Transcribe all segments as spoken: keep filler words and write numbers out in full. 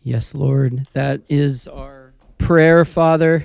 Yes, Lord, that is our prayer, Father.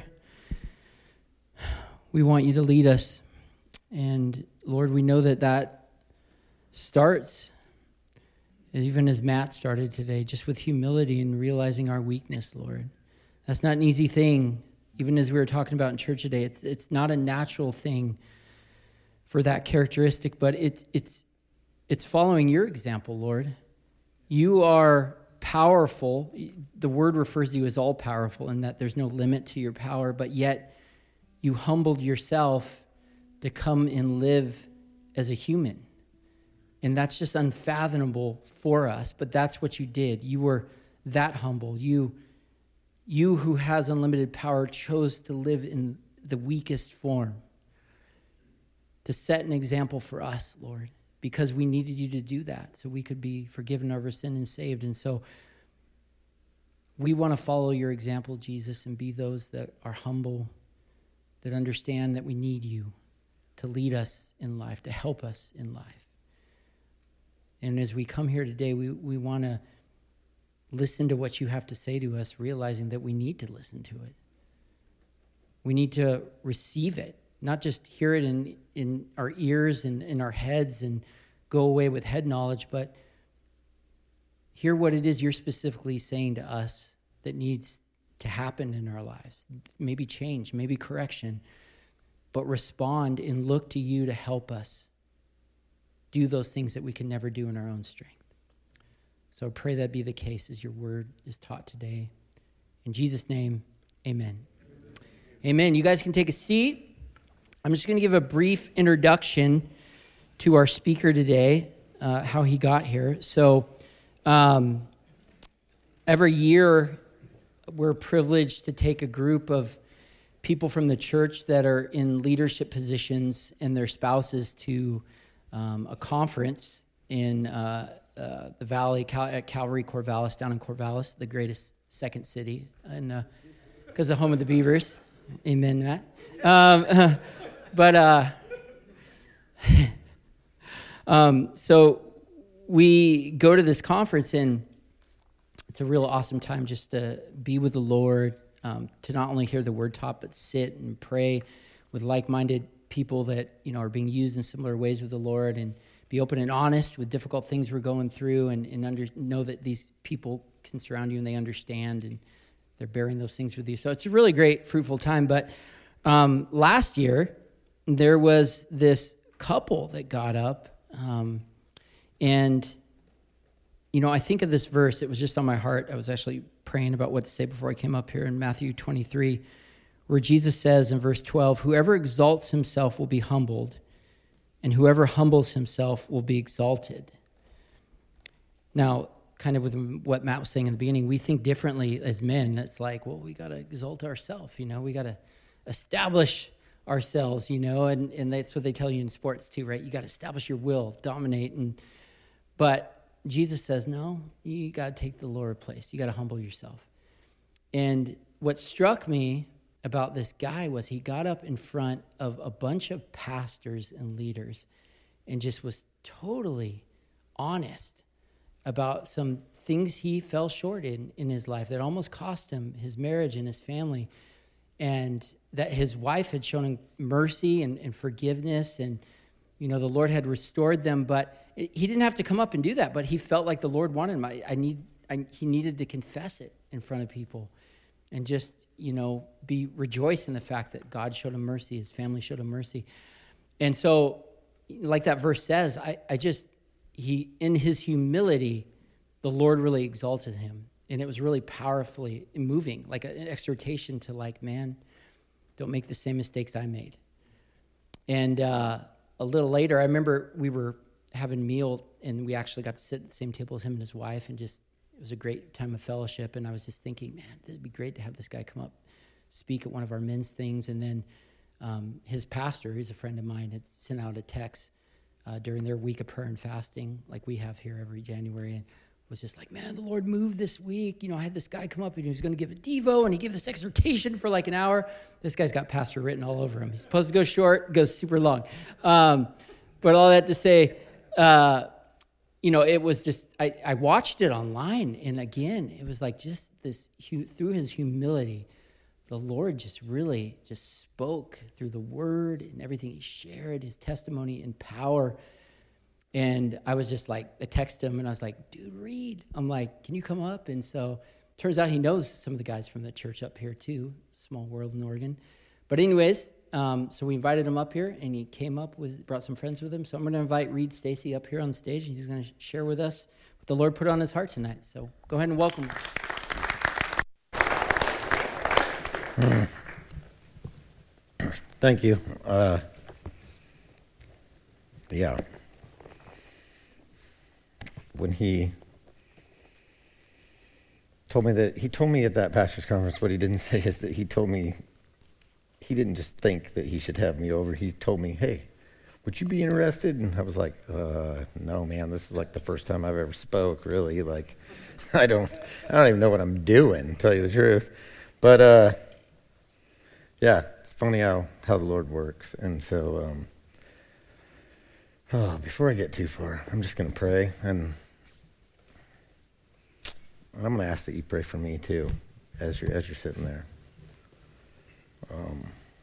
We want you to lead us. And Lord, we know that that starts, even as Matt started today, just with humility and realizing our weakness, Lord. That's not an easy thing. Even as we were talking about in church today, it's it's not a natural thing for that characteristic, but it's it's it's following your example, Lord. You are powerful. The word refers to you as all powerful, in that there's no limit to your power, but yet you humbled yourself to come and live as a human. And that's just unfathomable for us, but that's what you did. You were that humble. You, you who has unlimited power chose to live in the weakest form, to set an example for us, Lord, because we needed you to do that so we could be forgiven of our sin and saved. And so we want to follow your example, Jesus, and be those that are humble, that understand that we need you to lead us in life, to help us in life. And as we come here today, we, we want to listen to what you have to say to us, realizing that we need to listen to it. We need to receive it, not just hear it in, in our ears and in our heads and go away with head knowledge, but hear what it is you're specifically saying to us that needs to happen in our lives. Maybe change, maybe correction, but respond and look to you to help us do those things that we can never do in our own strength. So I pray that be the case as your word is taught today. In Jesus' name, amen. Amen. You guys can take a seat. I'm just going to give a brief introduction to our speaker today, uh, how he got here. So um, every year, we're privileged to take a group of people from the church that are in leadership positions and their spouses to um, a conference in uh, uh, the Valley, Cal- at Calvary Corvallis, down in Corvallis, the greatest second city, and because uh, the home of the Beavers. Amen, Matt. Um, uh, but uh, um, so we go to this conference, and it's a real awesome time just to be with the Lord, um, to not only hear the word taught, but sit and pray with like-minded people that, you know, are being used in similar ways with the Lord, and be open and honest with difficult things we're going through, and, and under, know that these people can surround you and they understand, and they're bearing those things with you. So it's a really great, fruitful time. But um, last year, there was this couple that got up, um, and you know, I think of this verse. It was just on my heart. I was actually praying about what to say before I came up here in Matthew twenty-three, where Jesus says in verse twelve, "Whoever exalts himself will be humbled, and whoever humbles himself will be exalted." Now, kind of with what Matt was saying in the beginning, we think differently as men. It's like, well, we got to exalt ourselves, you know, we got to establish ourselves, you know, and, and that's what they tell you in sports too, right? You got to establish your will, dominate. And but Jesus says, no, you got to take the lower place. You got to humble yourself. And what struck me about this guy was he got up in front of a bunch of pastors and leaders and just was totally honest about some things he fell short in in his life that almost cost him his marriage and his family, and that his wife had shown him mercy and, and forgiveness, and you know, the Lord had restored them, but it, he didn't have to come up and do that, but he felt like the Lord wanted him. I, I need, I, he needed to confess it in front of people and just, you know, be rejoice in the fact that God showed him mercy, his family showed him mercy. And so, like that verse says, I, I just, he, in his humility, the Lord really exalted him. And it was really powerfully moving, like an exhortation to like, man, don't make the same mistakes I made. And, uh, a little later, I remember we were having a meal, and we actually got to sit at the same table as him and his wife, and just, it was a great time of fellowship. And I was just thinking, man, it'd be great to have this guy come up, speak at one of our men's things. And then um, his pastor, who's a friend of mine, had sent out a text uh, during their week of prayer and fasting, like we have here every January, and was just like, man, the Lord moved this week. You know, I had this guy come up, and he was going to give a Devo, and he gave this exhortation for like an hour. This guy's got pastor written all over him. He's supposed to go short, goes super long. Um, but all that to say, uh, you know, it was just, I, I watched it online, and again, it was like just this, through his humility, the Lord just really just spoke through the word and everything he shared, his testimony and power. And I was just like, I texted him, and I was like, dude, Reed. I'm like, can you come up? And so turns out he knows some of the guys from the church up here too, small world in Oregon. But anyways, um, so we invited him up here, and he came up with, brought some friends with him. So I'm going to invite Reed Stacy up here on stage, and he's going to share with us what the Lord put on his heart tonight. So go ahead and welcome him. Mm. Thank you. Uh, yeah. When he told me that, he told me at that pastor's conference, what he didn't say is that he told me, he didn't just think that he should have me over. He told me, hey, would you be interested? And I was like, uh, no, man, this is like the first time I've ever spoke, really. Like, I don't, I don't even know what I'm doing, to tell you the truth. But, uh, yeah, it's funny how, how the Lord works. And so, um, oh, before I get too far, I'm just going to pray. And I'm going to ask that you pray for me, too, as you're, as you're sitting there. Um,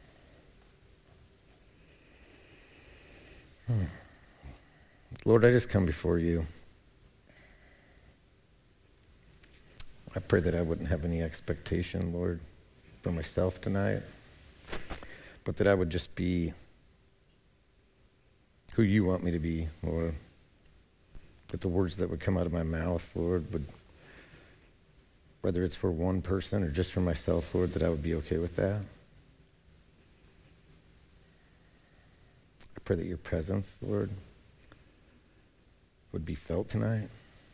hmm. Lord, I just come before you. I pray that I wouldn't have any expectation, Lord, for myself tonight, but that I would just be who you want me to be, Lord. That the words that would come out of my mouth, Lord, would, whether it's for one person or just for myself, Lord, that I would be okay with that. I pray that your presence, Lord, would be felt tonight.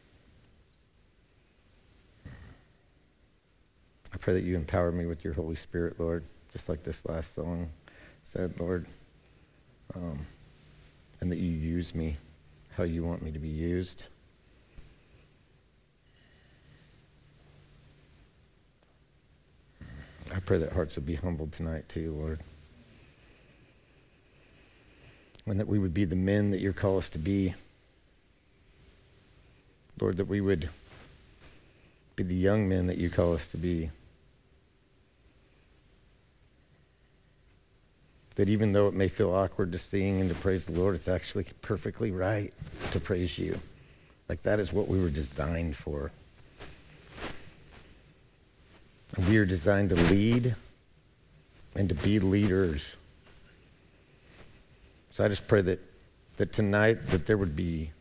I pray that you empower me with your Holy Spirit, Lord, just like this last song said, Lord, um, and that you use me how you want me to be used. I pray that hearts would be humbled tonight too, Lord. And that we would be the men that you call us to be. Lord, that we would be the young men that you call us to be. That even though it may feel awkward to sing and to praise the Lord, it's actually perfectly right to praise you. Like that is what we were designed for. And we are designed to lead and to be leaders. So I just pray that, that tonight that there would be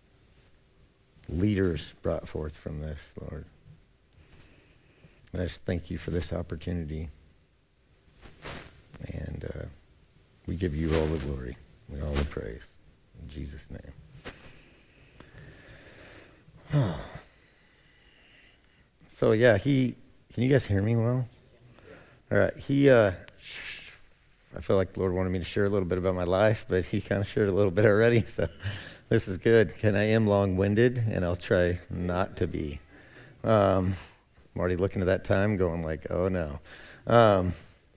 leaders brought forth from this, Lord. And I just thank you for this opportunity. And uh, we give you all the glory and all the praise. In Jesus' name. Oh. So yeah, he, can you guys hear me well? All right, he, uh, I feel like the Lord wanted me to share a little bit about my life, but he kind of shared a little bit already, so this is good. And I am long-winded, and I'll try not to be. Um, I'm already looking at that time going like, oh no. Um,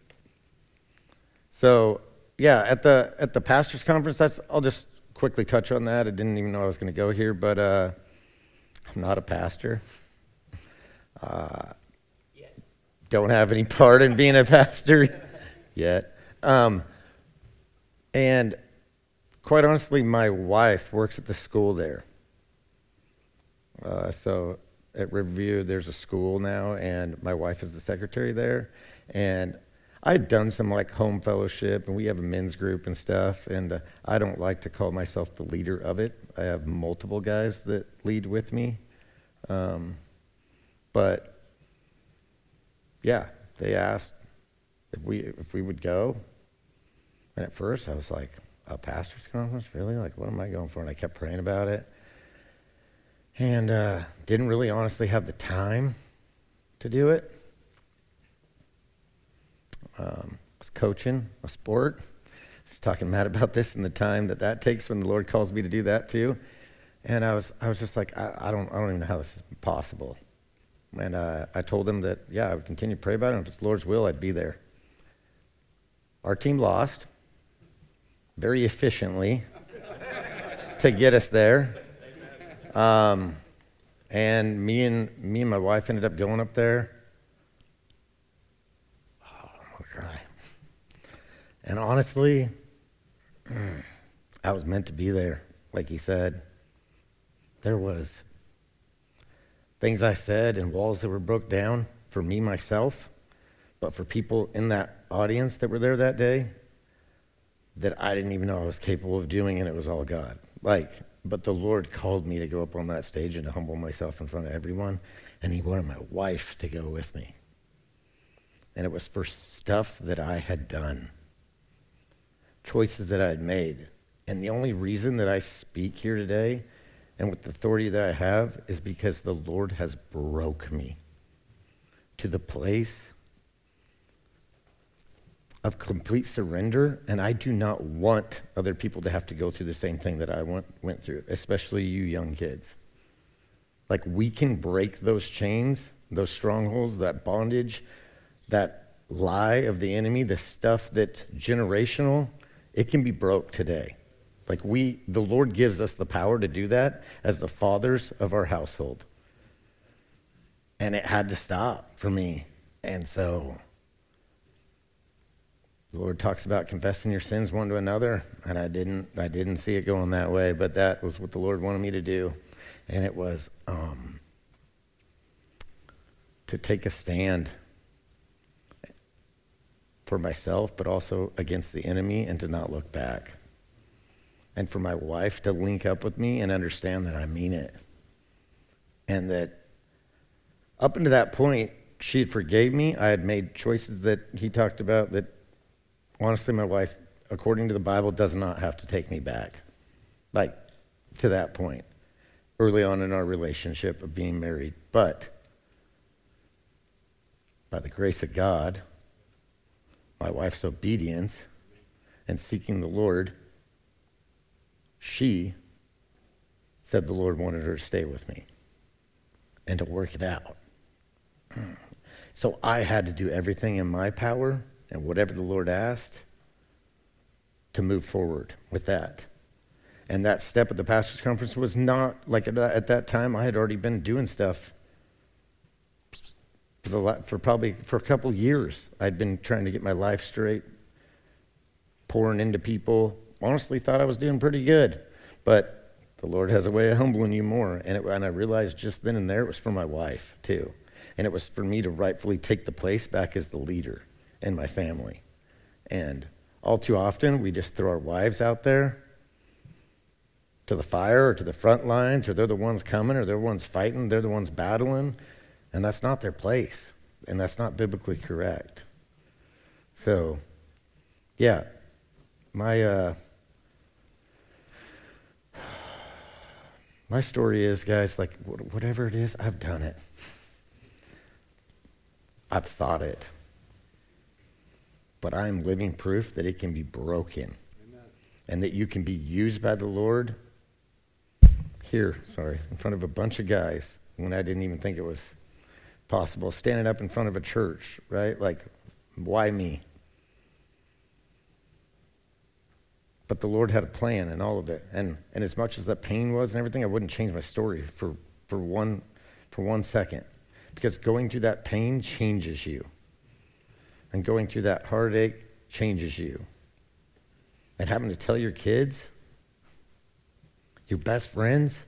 so, yeah, at the at the pastor's conference, that's, I'll just quickly touch on that. I didn't even know I was going to go here, but uh, I'm not a pastor. Uh, don't have any part in being a pastor yet. Um, and quite honestly, my wife works at the school there. Uh, so at Riverview, there's a school now, and my wife is the secretary there. And I've done some like home fellowship, and we have a men's group and stuff, and uh, I don't like to call myself the leader of it. I have multiple guys that lead with me. Um, but yeah, they asked if we if we would go. And at first I was like, a pastor's conference? Really? Like, what am I going for? And I kept praying about it. And uh, didn't really honestly have the time to do it. Um, I was coaching a sport. I was talking to Matt about this and the time that that takes when the Lord calls me to do that too. And I was I was just like, I, I don't I don't even know how this is possible. And uh, I told him that, yeah, I would continue to pray about it. And if it's the Lord's will, I'd be there. Our team lost very efficiently to get us there. Um, and me and me and my wife ended up going up there. Oh, I'm gonna cry. And honestly, I was meant to be there, like he said. There was things I said and walls that were broke down for me, myself, but for people in that audience that were there that day that I didn't even know I was capable of doing, and it was all God. Like, but the Lord called me to go up on that stage and to humble myself in front of everyone, and he wanted my wife to go with me. And it was for stuff that I had done, choices that I had made. And the only reason that I speak here today and with the authority that I have is because the Lord has broke me to the place of complete surrender, and I do not want other people to have to go through the same thing that I went, went through, especially you young kids. Like, we can break those chains, those strongholds, that bondage, that lie of the enemy, the stuff that's generational, it can be broke today. Like, we, the Lord gives us the power to do that as the fathers of our household. And it had to stop for me. And so the Lord talks about confessing your sins one to another, and I didn't I didn't see it going that way, but that was what the Lord wanted me to do. And it was um, to take a stand for myself, but also against the enemy, and to not look back. And for my wife to link up with me and understand that I mean it. And that up until that point, she had forgave me. I had made choices that he talked about that, honestly, my wife, according to the Bible, does not have to take me back. Like, to that point, early on in our relationship of being married. But by the grace of God, my wife's obedience and seeking the Lord, she said the Lord wanted her to stay with me and to work it out. So I had to do everything in my power and whatever the Lord asked to move forward with that. And that step at the pastor's conference was not, like at, at that time, I had already been doing stuff for, the, for probably, for a couple years. I'd been trying to get my life straight, pouring into people. Honestly thought I was doing pretty good, but the Lord has a way of humbling you more. And, it, and I realized just then and there it was for my wife too. And it was for me to rightfully take the place back as the leader in my family. And all too often we just throw our wives out there to the fire or to the front lines, or they're the ones coming, or they're the ones fighting, they're the ones battling, and that's not their place. And that's not biblically correct. So, yeah, my... uh My story is, guys, like, whatever it is, I've done it. I've thought it. But I'm living proof that it can be broken. Amen. And that you can be used by the Lord here, sorry, in front of a bunch of guys when I didn't even think it was possible. Standing up in front of a church, right? Like, why me? But the Lord had a plan in all of it. And and as much as that pain was and everything, I wouldn't change my story for, for one for one second. Because going through that pain changes you. And going through that heartache changes you. And having to tell your kids, your best friends,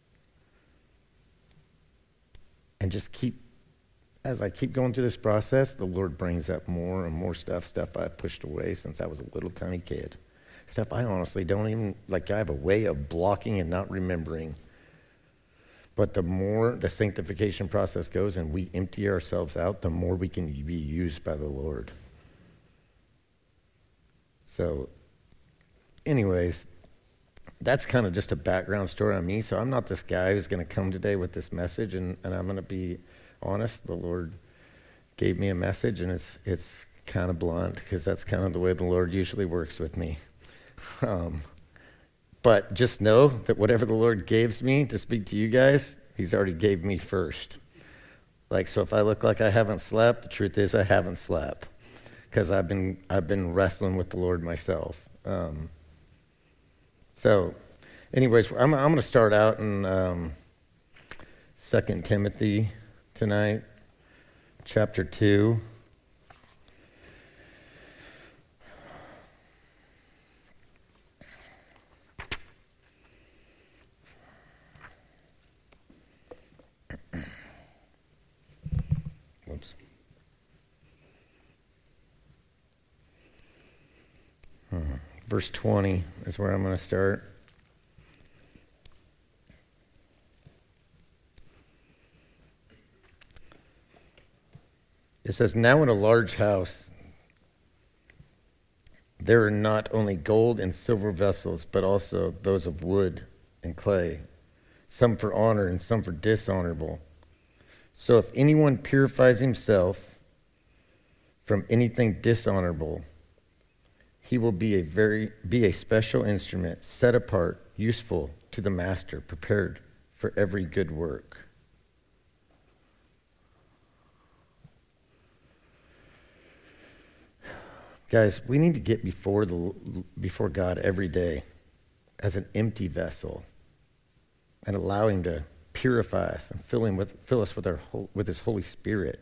and just keep, as I keep going through this process, the Lord brings up more and more stuff, stuff I pushed away since I was a little tiny kid. Stuff I honestly don't even, like, I have a way of blocking and not remembering. But the more the sanctification process goes and we empty ourselves out, the more we can be used by the Lord. So, anyways, that's kind of just a background story on me. So I'm not this guy who's going to come today with this message, and, and I'm going to be honest. The Lord gave me a message, and it's it's kind of blunt because that's kind of the way the Lord usually works with me. Um, but just know that whatever the Lord gives me to speak to you guys, he's already gave me first. Like, so if I look like I haven't slept, the truth is I haven't slept because I've been I've been wrestling with the Lord myself. Um, so anyways, I'm, I'm going to start out, and um, Second Timothy tonight, chapter two. Whoops. Hmm. Verse twenty is where I'm going to start. It says, now in a large house, there are not only gold and silver vessels, but also those of wood and clay, some for honor and some for dishonorable. So if anyone purifies himself from anything dishonorable, he will be a very be a special instrument, set apart, useful to the master, prepared for every good work. Guys, we need to get before the before God every day as an empty vessel and allow him to purify us and fill him with fill us with our with his Holy Spirit.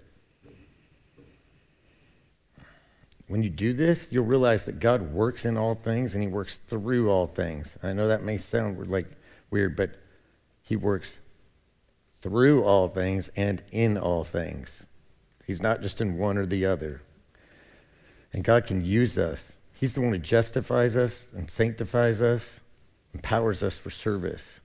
When you do this, you'll realize that God works in all things and he works through all things. I know that may sound like weird, but he works through all things and in all things. He's not just in one or the other. And God can use us. He's the one who justifies us and sanctifies us, empowers us for service.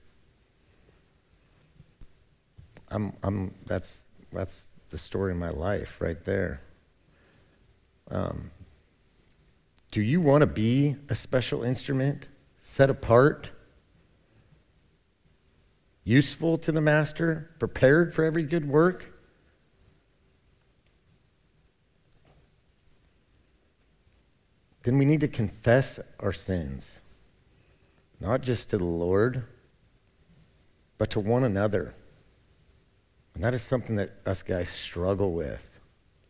I'm, I'm, that's, that's the story of my life right there. Um, do you want to be a special instrument, set apart, useful to the master, prepared for every good work? Then we need to confess our sins, not just to the Lord, but to one another. And that is something that us guys struggle with.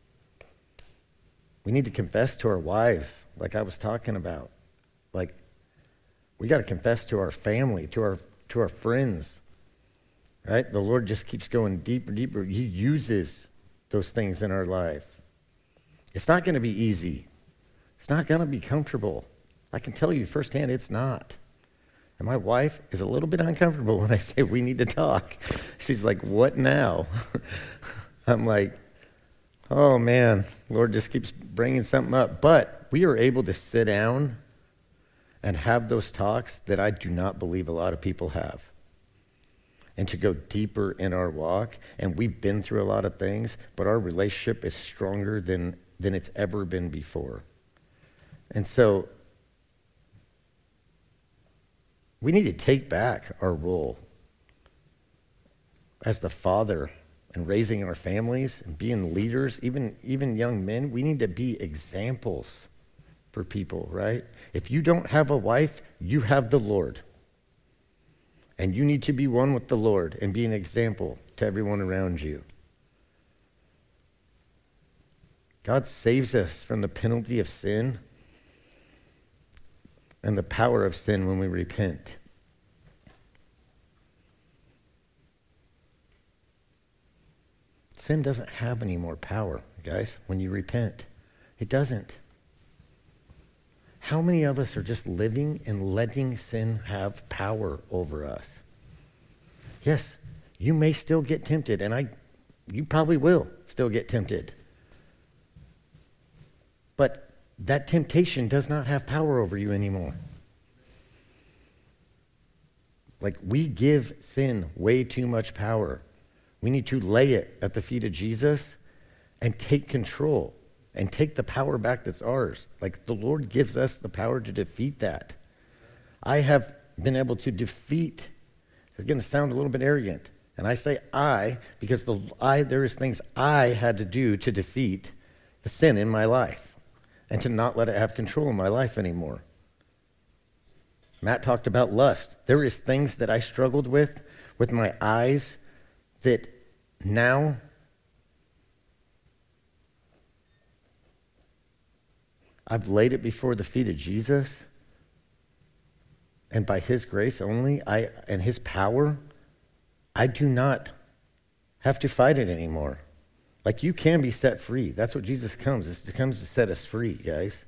We need to confess to our wives, like I was talking about. Like, we got to confess to our family, to our to our friends, right? The Lord just keeps going deeper, deeper. He uses those things in our life. It's not going to be easy. It's not going to be comfortable. I can tell you firsthand it's not. And my wife is a little bit uncomfortable when I say we need to talk. She's like, what now? I'm like, oh man, Lord just keeps bringing something up. But we are able to sit down and have those talks that I do not believe a lot of people have. And to go deeper in our walk. And we've been through a lot of things, but our relationship is stronger than, than it's ever been before. And so we need to take back our role as the father and raising our families and being leaders, even, even young men. We need to be examples for people, right? If you don't have a wife, you have the Lord. And you need to be one with the Lord and be an example to everyone around you. God saves us from the penalty of sin and the power of sin when we repent. Sin doesn't have any more power, guys, when you repent. It doesn't. How many of us are just living and letting sin have power over us? Yes, you may still get tempted, and I, you probably will still get tempted. But that temptation does not have power over you anymore. Like, we give sin way too much power. We need to lay it at the feet of Jesus and take control and take the power back that's ours. Like, the Lord gives us the power to defeat that. I have been able to defeat, it's going to sound a little bit arrogant, and I say I because the I there is things I had to do to defeat the sin in my life and to not let it have control in my life anymore. Matt talked about lust. There is things that I struggled with, with my eyes, that now I've laid it before the feet of Jesus, and by his grace only, I and his power, I do not have to fight it anymore. Like, you can be set free. That's what Jesus comes. He comes to set us free, guys.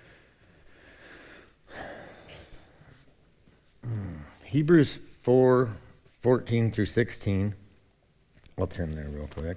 Hebrews four, fourteen through sixteen. I'll turn there real quick.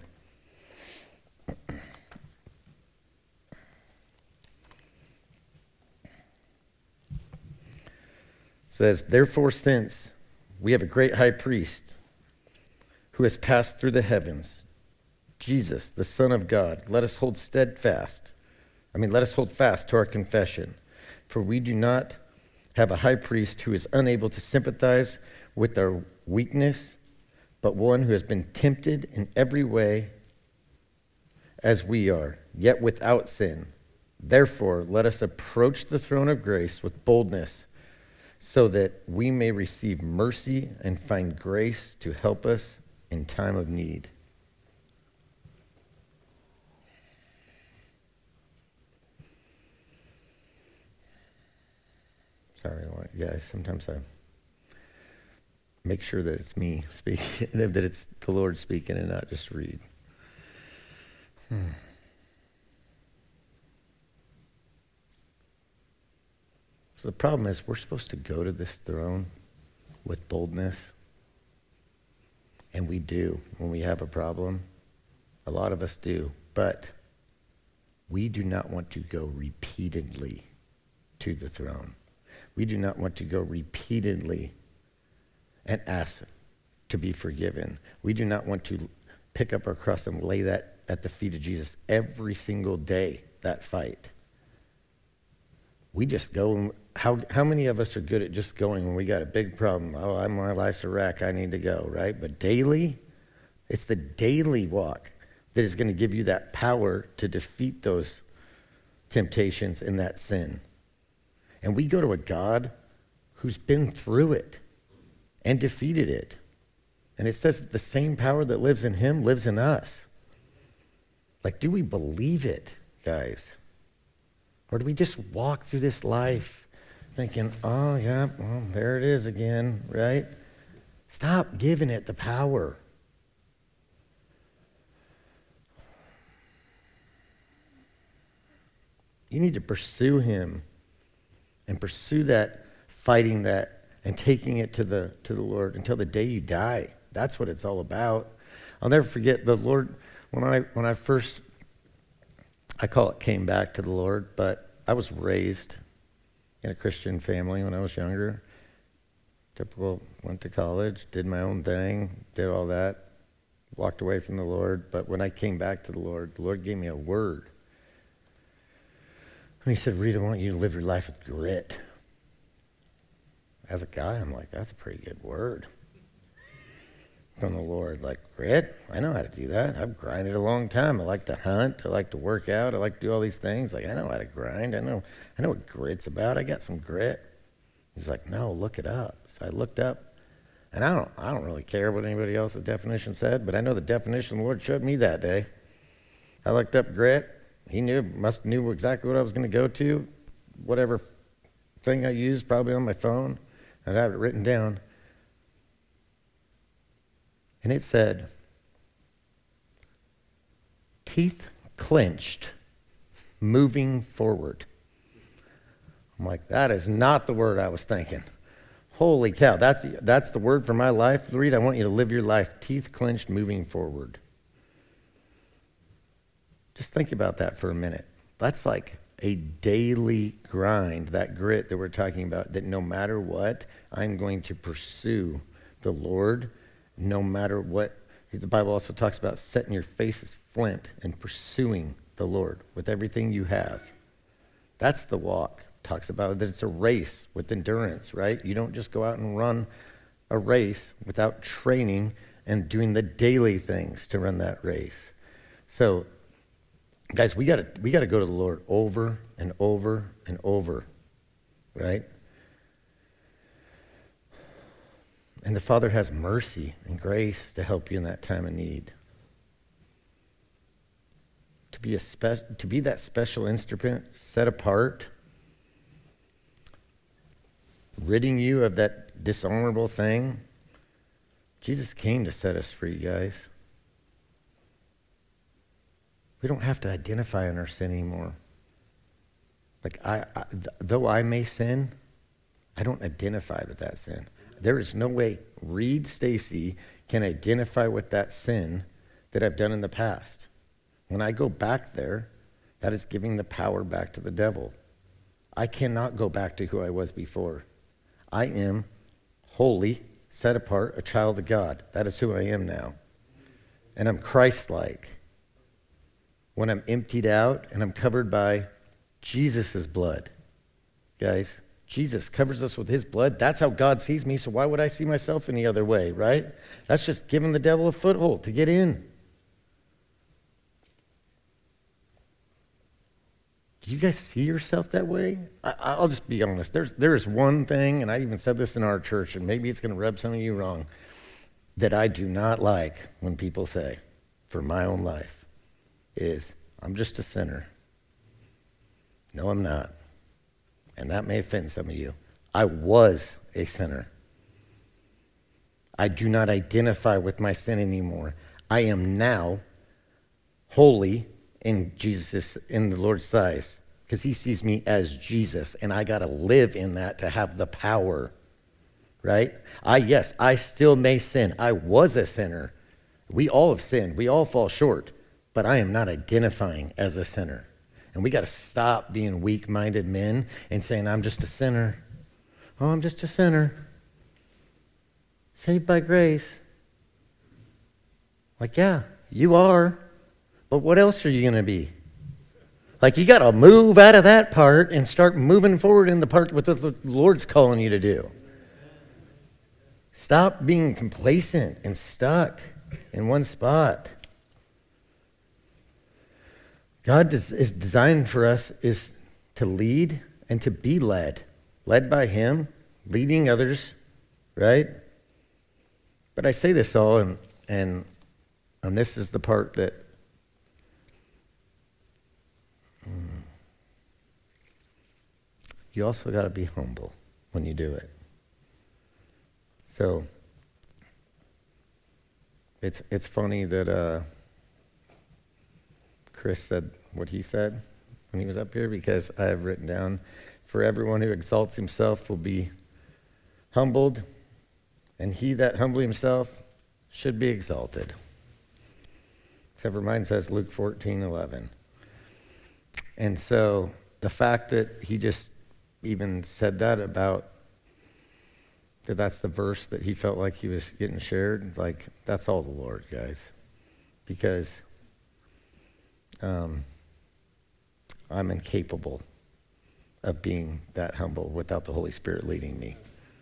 Says, therefore, since we have a great high priest who has passed through the heavens, Jesus, the Son of God, let us hold steadfast. I mean, let us hold fast to our confession. For we do not have a high priest who is unable to sympathize with our weakness, but one who has been tempted in every way as we are, yet without sin. Therefore, let us approach the throne of grace with boldness, so that we may receive mercy and find grace to help us in time of need. Sorry, guys, sometimes I make sure that it's me speaking, that it's the Lord speaking and not just read. Hmm. So the problem is, we're supposed to go to this throne with boldness, and we do when we have a problem. A lot of us do, but we do not want to go repeatedly to the throne. We do not want to go repeatedly and ask to be forgiven. We do not want to pick up our cross and lay that at the feet of Jesus every single day, that fight. We just go. How how many of us are good at just going when we got a big problem? Oh, I'm, my life's a wreck. I need to go, right? But daily, it's the daily walk that is going to give you that power to defeat those temptations and that sin. And we go to a God who's been through it and defeated it. And it says that the same power that lives in him lives in us. Like, do we believe it, guys? Or do we just walk through this life thinking, oh, yeah, well, there it is again, right? Stop giving it the power. You need to pursue him and pursue that, fighting that, and taking it to the to the Lord until the day you die. That's what it's all about. I'll never forget the Lord, when I when I first, I call it came back to the Lord, but I was raised in a Christian family when I was younger. Typical, went to college, did my own thing, did all that, walked away from the Lord. But when I came back to the Lord, the Lord gave me a word. And he said, Reed, I want you to live your life with grit. As a guy, I'm like, that's a pretty good word from the Lord. Like, grit? I know how to do that. I've grinded a long time. I like to hunt. I like to work out. I like to do all these things. Like, I know how to grind. I know I know what grit's about. I got some grit. He's like, no, look it up. So I looked up, and I don't I don't really care what anybody else's definition said, but I know the definition the Lord showed me that day. I looked up grit. He knew, must knew exactly what I was going to go to, whatever thing I used, probably on my phone. I'd have it written down. And it said, teeth clenched, moving forward. I'm like, that is not the word I was thinking. Holy cow, that's that's the word for my life. Reed, I want you to live your life teeth clenched, moving forward. Just think about that for a minute. That's like a daily grind, that grit that we're talking about, that no matter what, I'm going to pursue the Lord, no matter what. The Bible also talks about setting your face as flint and pursuing the Lord with everything you have. That's the walk. Talks about that it's a race with endurance, right? You don't just go out and run a race without training and doing the daily things to run that race. So, guys, we got to we got to go to the Lord over and over and over, right? And the Father has mercy and grace to help you in that time of need. To be a spe- to be that special instrument set apart, ridding you of that dishonorable thing. Jesus came to set us free, guys. We don't have to identify in our sin anymore. Like, I, I th- though I may sin, I don't identify with that sin. There is no way Reed Stacy can identify with that sin that I've done in the past. When I go back there, that is giving the power back to the devil. I cannot go back to who I was before. I am holy, set apart, a child of God. That is who I am now. And I'm Christ-like. When I'm emptied out and I'm covered by Jesus' blood. Guys, Jesus covers us with his blood. That's how God sees me, so why would I see myself any other way, right? That's just giving the devil a foothold to get in. Do you guys see yourself that way? I, I'll just be honest. There's there's one thing, and I even said this in our church, and maybe it's going to rub some of you wrong, that I do not like when people say, for my own life, is, I'm just a sinner. No, I'm not. And that may offend some of you. I was a sinner. I do not identify with my sin anymore. I am now holy in Jesus, in the Lord's eyes, because he sees me as Jesus, and I got to live in that to have the power, right? I, yes, I still may sin. I was a sinner. We all have sinned. We all fall short, but I am not identifying as a sinner. And we got to stop being weak-minded men and saying, I'm just a sinner. Oh, I'm just a sinner. Saved by grace. Like, yeah, you are. But what else are you going to be? Like, you got to move out of that part and start moving forward in the part what the Lord's calling you to do. Stop being complacent and stuck in one spot. God is, is designed for us is to lead and to be led. Led by him, leading others, right? But I say this all, and, and, and this is the part that hmm, you also got to be humble when you do it. So it's it's funny that uh, Chris said what he said when he was up here, because I have written down, for everyone who exalts himself will be humbled, and he that humble himself should be exalted. Except for mine says Luke fourteen eleven. And so the fact that he just even said that about, that that's the verse that he felt like he was getting shared, like, that's all the Lord, guys. Because um, I'm incapable of being that humble without the Holy Spirit leading me.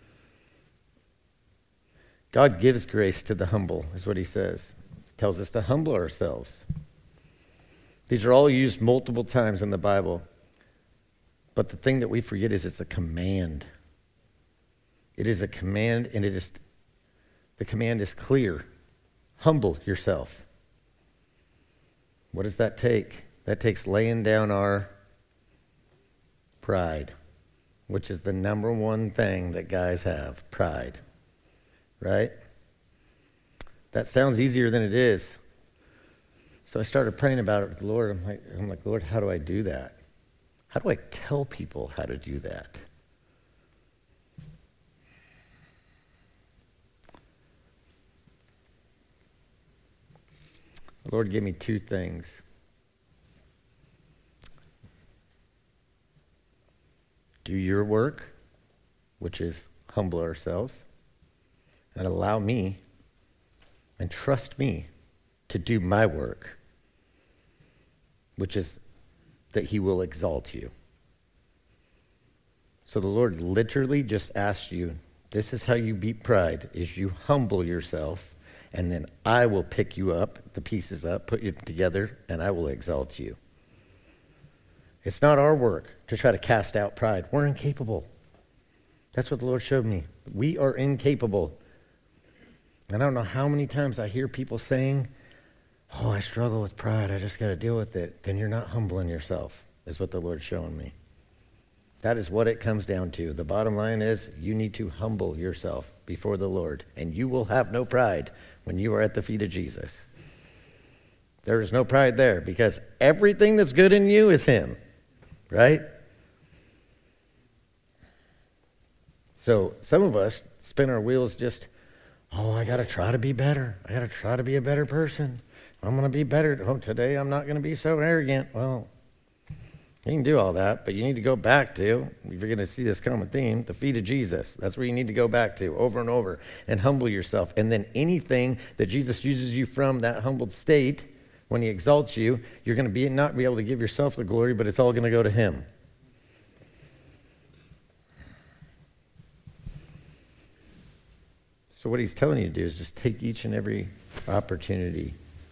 God gives grace to the humble, is what he says. He tells us to humble ourselves. These are all used multiple times in the Bible. But the thing that we forget is it's a command. It is a command, and it is, the command is clear. Humble yourself. What does that take? That takes laying down our pride, which is the number one thing that guys have, pride, right? That sounds easier than it is. So I started praying about it with the Lord. I'm like, I'm like, Lord, how do I do that? How do I tell people how to do that? The Lord gave me two things. Do your work, which is humble ourselves, and allow me and trust me to do my work, which is that he will exalt you. So the Lord literally just asked you, this is how you beat pride, is you humble yourself, and then I will pick you up, the pieces up, put you together, and I will exalt you. It's not our work to try to cast out pride. We're incapable. That's what the Lord showed me. We are incapable. And I don't know how many times I hear people saying, oh, I struggle with pride, I just got to deal with it. Then you're not humbling yourself, is what the Lord's showing me. That is what it comes down to. The bottom line is you need to humble yourself before the Lord, and you will have no pride when you are at the feet of Jesus. There is no pride there because everything that's good in you is him, right? So some of us spin our wheels just, oh, I got to try to be better. I got to try to be a better person. I'm going to be better. Oh, today I'm not going to be so arrogant. Well, you can do all that, but you need to go back to, if you're going to see this common theme, the feet of Jesus. That's where you need to go back to over and over and humble yourself. And then anything that Jesus uses you from that humbled state, when he exalts you, you're going to be not be able to give yourself the glory, but it's all going to go to him. So what he's telling you to do is just take each and every opportunity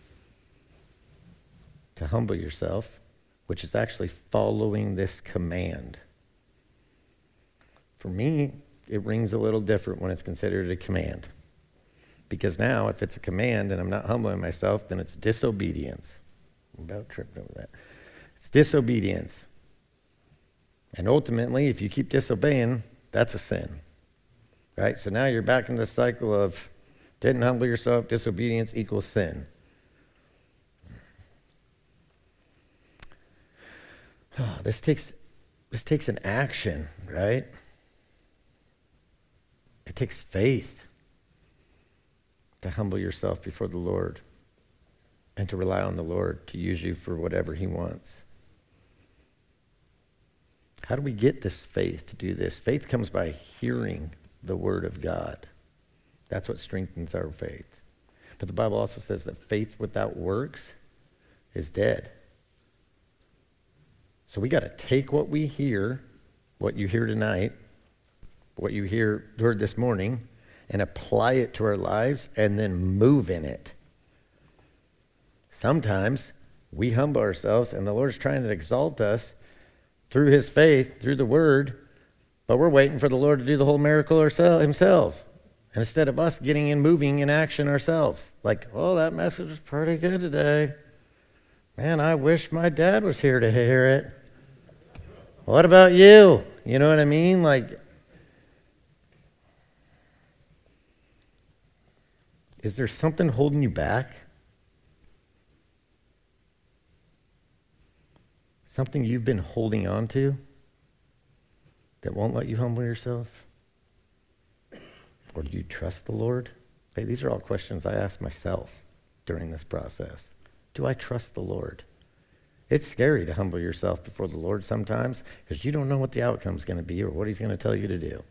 to humble yourself, which is actually following this command. For me, it rings a little different when it's considered a command. Because now, if it's a command and I'm not humbling myself, then it's disobedience. I'm about tripped over that. It's disobedience. And ultimately, if you keep disobeying, that's a sin. Right? So now you're back in the cycle of didn't humble yourself, disobedience equals sin. Oh, this takes this takes an action, right? It takes faith to humble yourself before the Lord and to rely on the Lord to use you for whatever he wants. How do we get this faith to do this? Faith comes by hearing the word of God. That's what strengthens our faith. But the Bible also says that faith without works is dead. So we got to take what we hear, what you hear tonight, what you hear heard this morning, and apply it to our lives and then move in it. Sometimes we humble ourselves and the Lord's trying to exalt us through his faith, through the word, but we're waiting for the Lord to do the whole miracle himself. And instead of us getting in, moving in action ourselves. Like, oh, that message was pretty good today. Man, I wish my dad was here to hear it. What about you? You know what I mean? Like, is there something holding you back? Something you've been holding on to that won't let you humble yourself? Or do you trust the Lord? Hey, these are all questions I ask myself during this process. Do I trust the Lord? It's scary to humble yourself before the Lord sometimes because you don't know what the outcome's going to be or what he's going to tell you to do.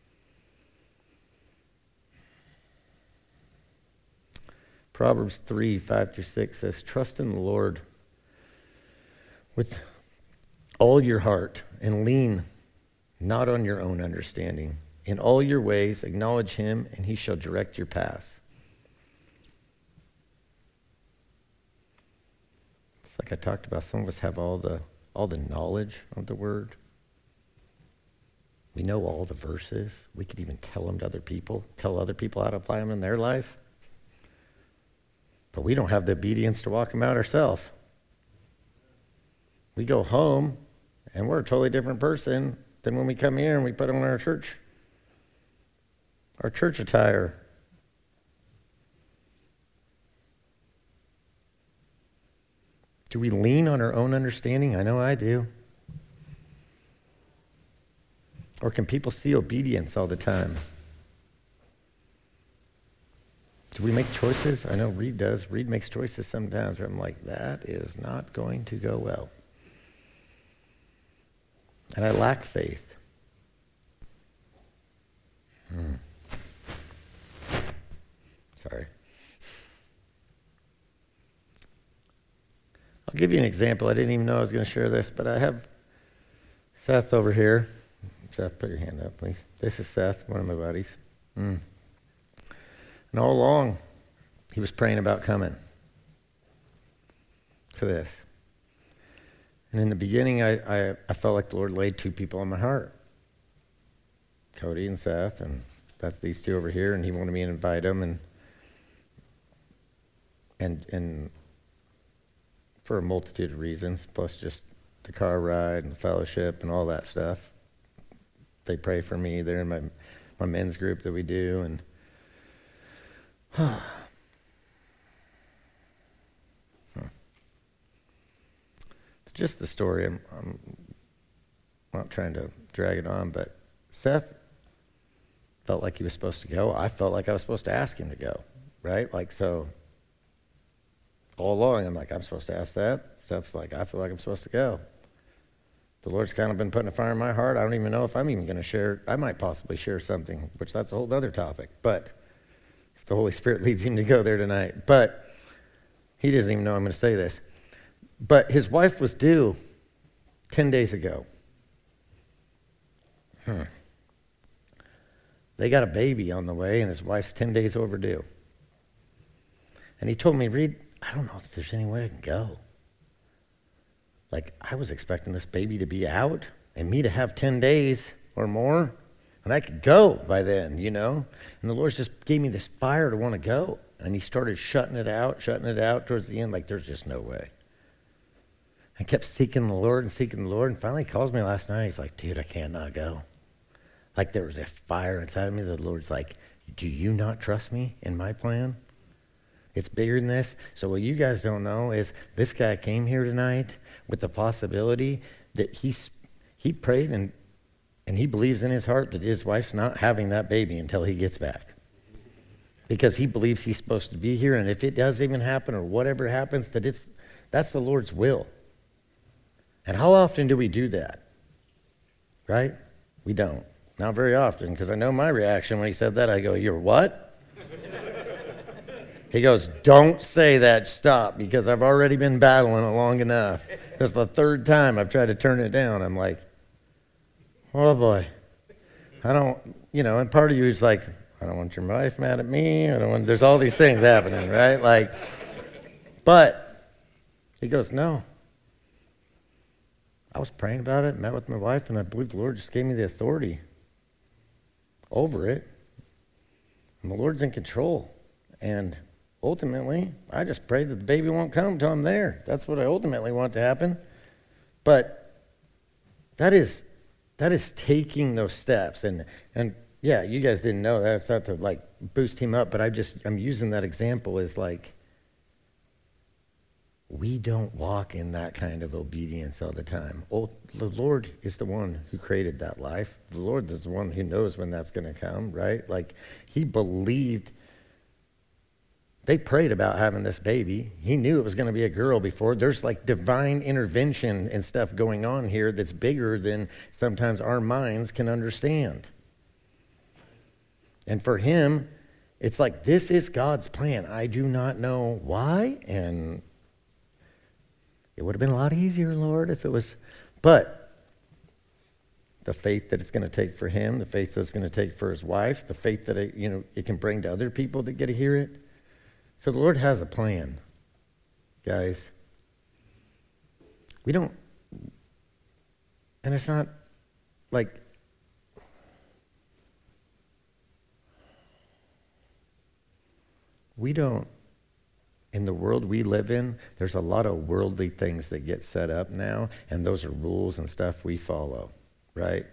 Proverbs three, five through six says, trust in the Lord with all your heart and lean not on your own understanding. In all your ways, acknowledge him, and he shall direct your paths. It's like I talked about, some of us have all the all the knowledge of the word. We know all the verses. We could even tell them to other people, tell other people how to apply them in their life. But we don't have the obedience to walk them out ourselves. We go home, and we're a totally different person than when we come here and we put on our church, our church attire. Do we lean on our own understanding? I know I do. Or can people see obedience all the time? Do we make choices? I know Reed does. Reed makes choices sometimes where I'm like, that is not going to go well. And I lack faith. Hmm. Sorry. I'll give you an example. I didn't even know I was going to share this, but I have Seth over here. Seth, put your hand up, please. This is Seth, one of my buddies. Mm. And all along, he was praying about coming to this. And in the beginning, I, I, I felt like the Lord laid two people on my heart. Cody and Seth, and that's these two over here, and he wanted me to invite them, and and and for a multitude of reasons, plus just the car ride and the fellowship and all that stuff. They pray for me. They're in my, my men's group that we do, and huh. Huh. just the story. I'm, I'm not trying to drag it on, but Seth felt like he was supposed to go. I felt like I was supposed to ask him to go, right? Like, so all along, I'm like, I'm supposed to ask Seth. Seth's like, I feel like I'm supposed to go. The Lord's kind of been putting a fire in my heart. I don't even know if I'm even going to share. I might possibly share something, which that's a whole other topic. But if the Holy Spirit leads him to go there tonight. But he doesn't even know I'm going to say this. But his wife was due ten days ago. Hmm. They got a baby on the way, and his wife's ten days overdue. And he told me, Reed, I don't know if there's any way I can go. Like, I was expecting this baby to be out and me to have ten days or more, and I could go by then, you know? And the Lord just gave me this fire to want to go. And he started shutting it out, shutting it out towards the end, like there's just no way. I kept seeking the Lord and seeking the Lord, and finally he calls me last night. He's like, dude, I cannot go. Like there was a fire inside of me. The Lord's like, do you not trust me in my plan? It's bigger than this. So what you guys don't know is this guy came here tonight with the possibility that he's, he prayed and, and he believes in his heart that his wife's not having that baby until he gets back. Because he believes he's supposed to be here, and if it does even happen or whatever happens, that it's that's the Lord's will. And how often do we do that? Right? We don't. Not very often, because I know my reaction when he said that. I go, you're what? He goes, don't say that, stop, because I've already been battling it long enough. This is the third time I've tried to turn it down. I'm like, oh boy. I don't, you know, and part of you is like, I don't want your wife mad at me. I don't want, there's all these things happening, right? Like, but he goes, no. I was praying about it, met with my wife, and I believe the Lord just gave me the authority over it. And the Lord's in control. And ultimately, I just pray that the baby won't come until I'm there. That's what I ultimately want to happen. But that is that is taking those steps. And and yeah, you guys didn't know that. It's not to like boost him up, but I just I'm using that example as like we don't walk in that kind of obedience all the time. Oh, the Lord is the one who created that life. The Lord is the one who knows when that's going to come, right? Like he believed. They prayed about having this baby. He knew it was going to be a girl before. There's like divine intervention and stuff going on here that's bigger than sometimes our minds can understand. And for him, it's like, this is God's plan. I do not know why. And it would have been a lot easier, Lord, if it was. But the faith that it's going to take for him, the faith that it's going to take for his wife, the faith that it, you know, it can bring to other people that get to hear it. So the Lord has a plan, guys. We don't, and it's not like, we don't, in the world we live in, there's a lot of worldly things that get set up now, and those are rules and stuff we follow, right?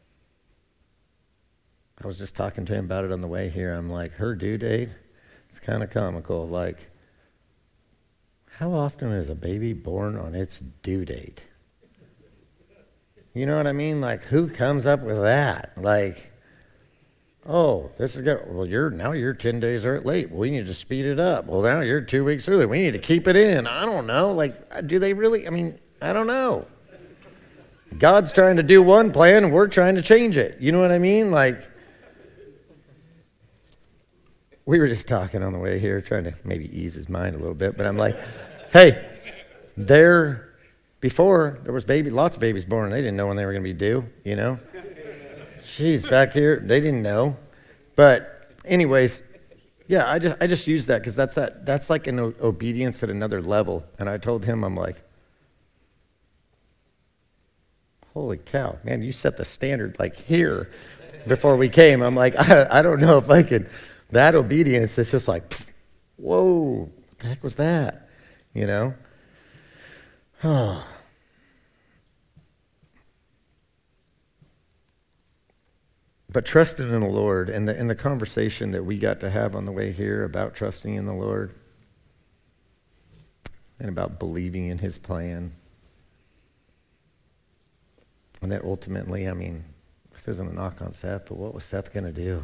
I was just talking to him about it on the way here. I'm like, her due date, it's kind of comical. Like, how often is a baby born on its due date? You know what I mean? Like, who comes up with that? Like, oh, this is good. Well, you're now you're ten days late. We need to speed it up. Well, now you're two weeks early. We need to keep it in. I don't know. Like, do they really? I mean, I don't know. God's trying to do one plan, and we're trying to change it. You know what I mean? Like, we were just talking on the way here, trying to maybe ease his mind a little bit. But I'm like, hey, there, before, there was baby, lots of babies born. They didn't know when they were going to be due, you know? Jeez, back here, they didn't know. But anyways, yeah, I just I just use that because that's that that's like an o- obedience at another level. And I told him, I'm like, holy cow, man, you set the standard like here before we came. I'm like, I, I don't know if I could. That obedience is just like, whoa, what the heck was that? You know? Oh. But trusting in the Lord, and the, and the conversation that we got to have on the way here about trusting in the Lord and about believing in his plan. And that ultimately, I mean, this isn't a knock on Seth, but what was Seth going to do?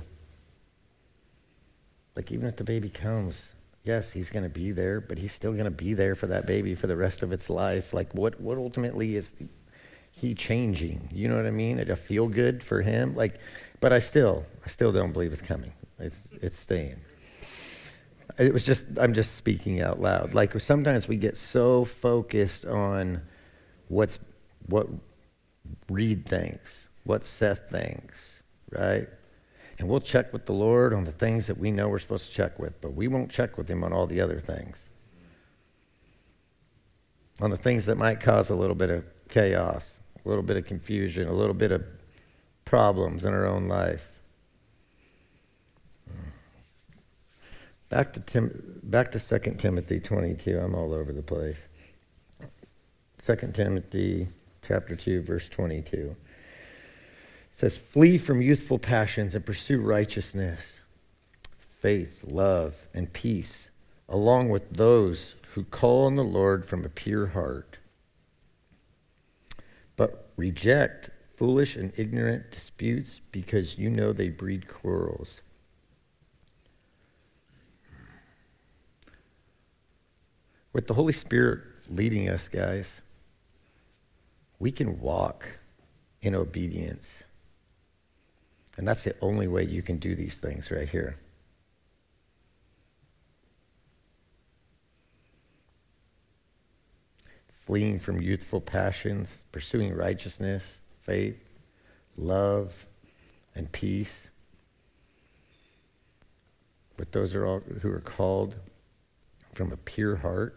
Like, even if the baby comes, yes, he's going to be there, but he's still going to be there for that baby for the rest of its life. Like, what, what ultimately is he changing? You know what I mean? It'll feel good for him. Like, but I still, I still don't believe it's coming. It's, it's staying. It was just, I'm just speaking out loud. Like, sometimes we get so focused on what's, what Reed thinks, what Seth thinks, right? And we'll check with the Lord on the things that we know we're supposed to check with, but we won't check with him on all the other things. On the things that might cause a little bit of chaos, a little bit of confusion, a little bit of problems in our own life. Back to Tim, back to Second Timothy twenty-two. I'm all over the place. Second Timothy chapter two, verse twenty-two. It says, flee from youthful passions and pursue righteousness, faith, love, and peace, along with those who call on the Lord from a pure heart. But reject foolish and ignorant disputes, because you know they breed quarrels. With the Holy Spirit leading us, guys, we can walk in obedience. And that's the only way you can do these things right here. Fleeing from youthful passions, pursuing righteousness, faith, love, and peace. But those are all who are called from a pure heart.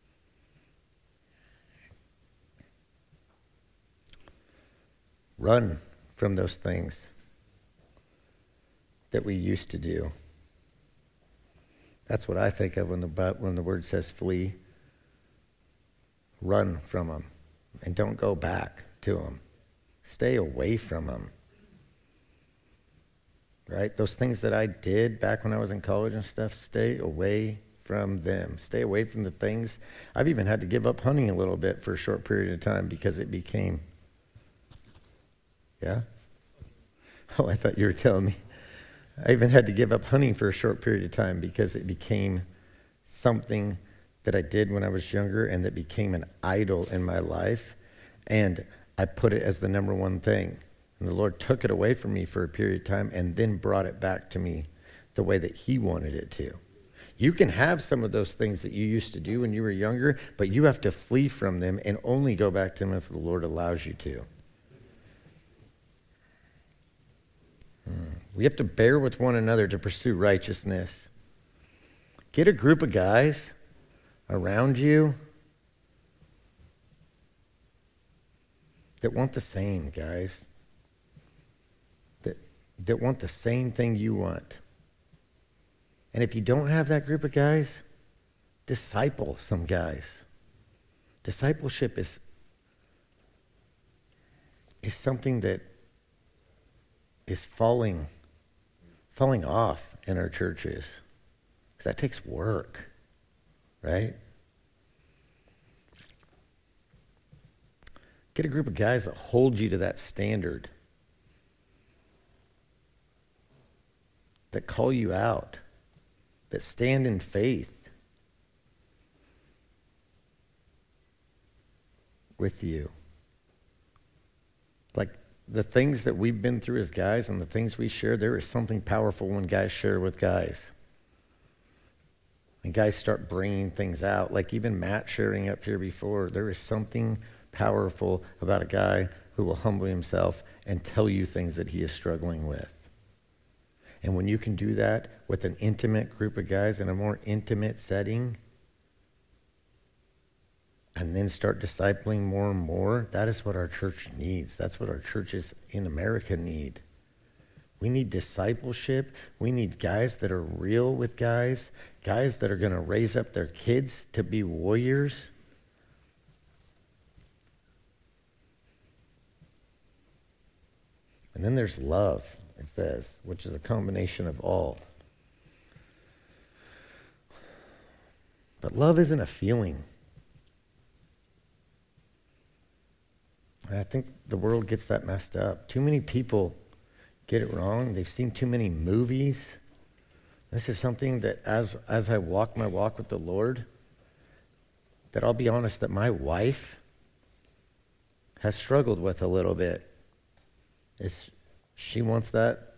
Run from those things that we used to do. That's what I think of when the when the word says flee. Run from them and don't go back to them. Stay away from them. Right? Those things that I did back when I was in college and stuff, stay away from them. Stay away from the things. I've even had to give up hunting a little bit for a short period of time because it became, yeah? Oh, I thought you were telling me. I even had to give up hunting for a short period of time because it became something that I did when I was younger and that became an idol in my life. And I put it as the number one thing. And the Lord took it away from me for a period of time and then brought it back to me the way that he wanted it to. You can have some of those things that you used to do when you were younger, but you have to flee from them and only go back to them if the Lord allows you to. We have to bear with one another to pursue righteousness. Get a group of guys around you that want the same, guys. That, that want the same thing you want. And if you don't have that group of guys, disciple some guys. Discipleship is, is something that is falling, falling off in our churches. Because that takes work, right? Get a group of guys that hold you to that standard. That call you out. That stand in faith with you. Like the things that we've been through as guys and the things we share, there is something powerful when guys share with guys. And guys start bringing things out. Like even Matt sharing up here before, there is something powerful about a guy who will humble himself and tell you things that he is struggling with. And when you can do that with an intimate group of guys in a more intimate setting, and then start discipling more and more, that is what our church needs. That's what our churches in America need. We need discipleship. We need guys that are real with guys, guys that are going to raise up their kids to be warriors. And then there's love. It says, which is a combination of all. But love isn't a feeling. And I think the world gets that messed up. Too many people get it wrong. They've seen too many movies. This is something that as as I walk my walk with the Lord, that I'll be honest, that my wife has struggled with a little bit. Is she wants that,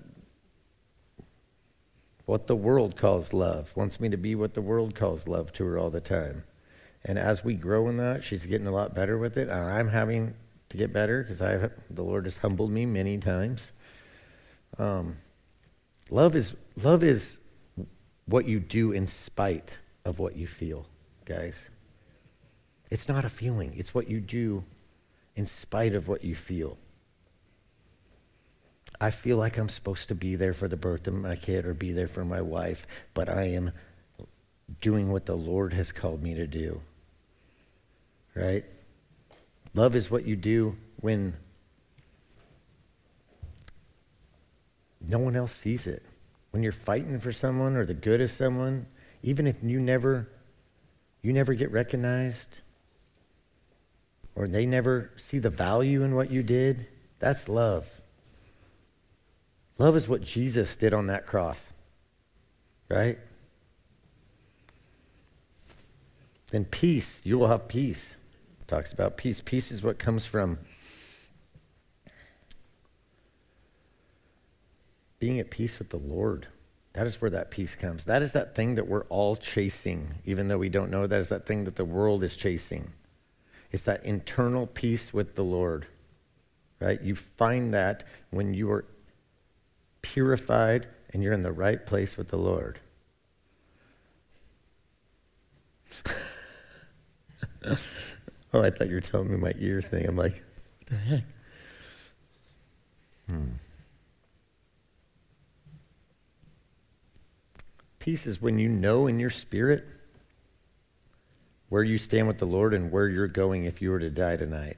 what the world calls love, wants me to be what the world calls love to her all the time. And as we grow in that, she's getting a lot better with it. And I'm having to get better because I have, the Lord has humbled me many times. Um, love is love is what you do in spite of what you feel, guys. It's not a feeling. It's what you do in spite of what you feel. I feel like I'm supposed to be there for the birth of my kid or be there for my wife, but I am doing what the Lord has called me to do. Right? Love is what you do when no one else sees it. When you're fighting for someone or the good of someone, even if you never you never get recognized or they never see the value in what you did, that's love. Love is what Jesus did on that cross. Right? Then peace, you will have peace. It talks about peace. Peace is what comes from being at peace with the Lord. That is where that peace comes. That is that thing that we're all chasing, even though we don't know. That is that thing that the world is chasing. It's that internal peace with the Lord, right? You find that when you are purified and you're in the right place with the Lord. Oh, I thought you were telling me my ear thing. I'm like, what the heck? Hmm. Peace is when you know in your spirit where you stand with the Lord and where you're going if you were to die tonight.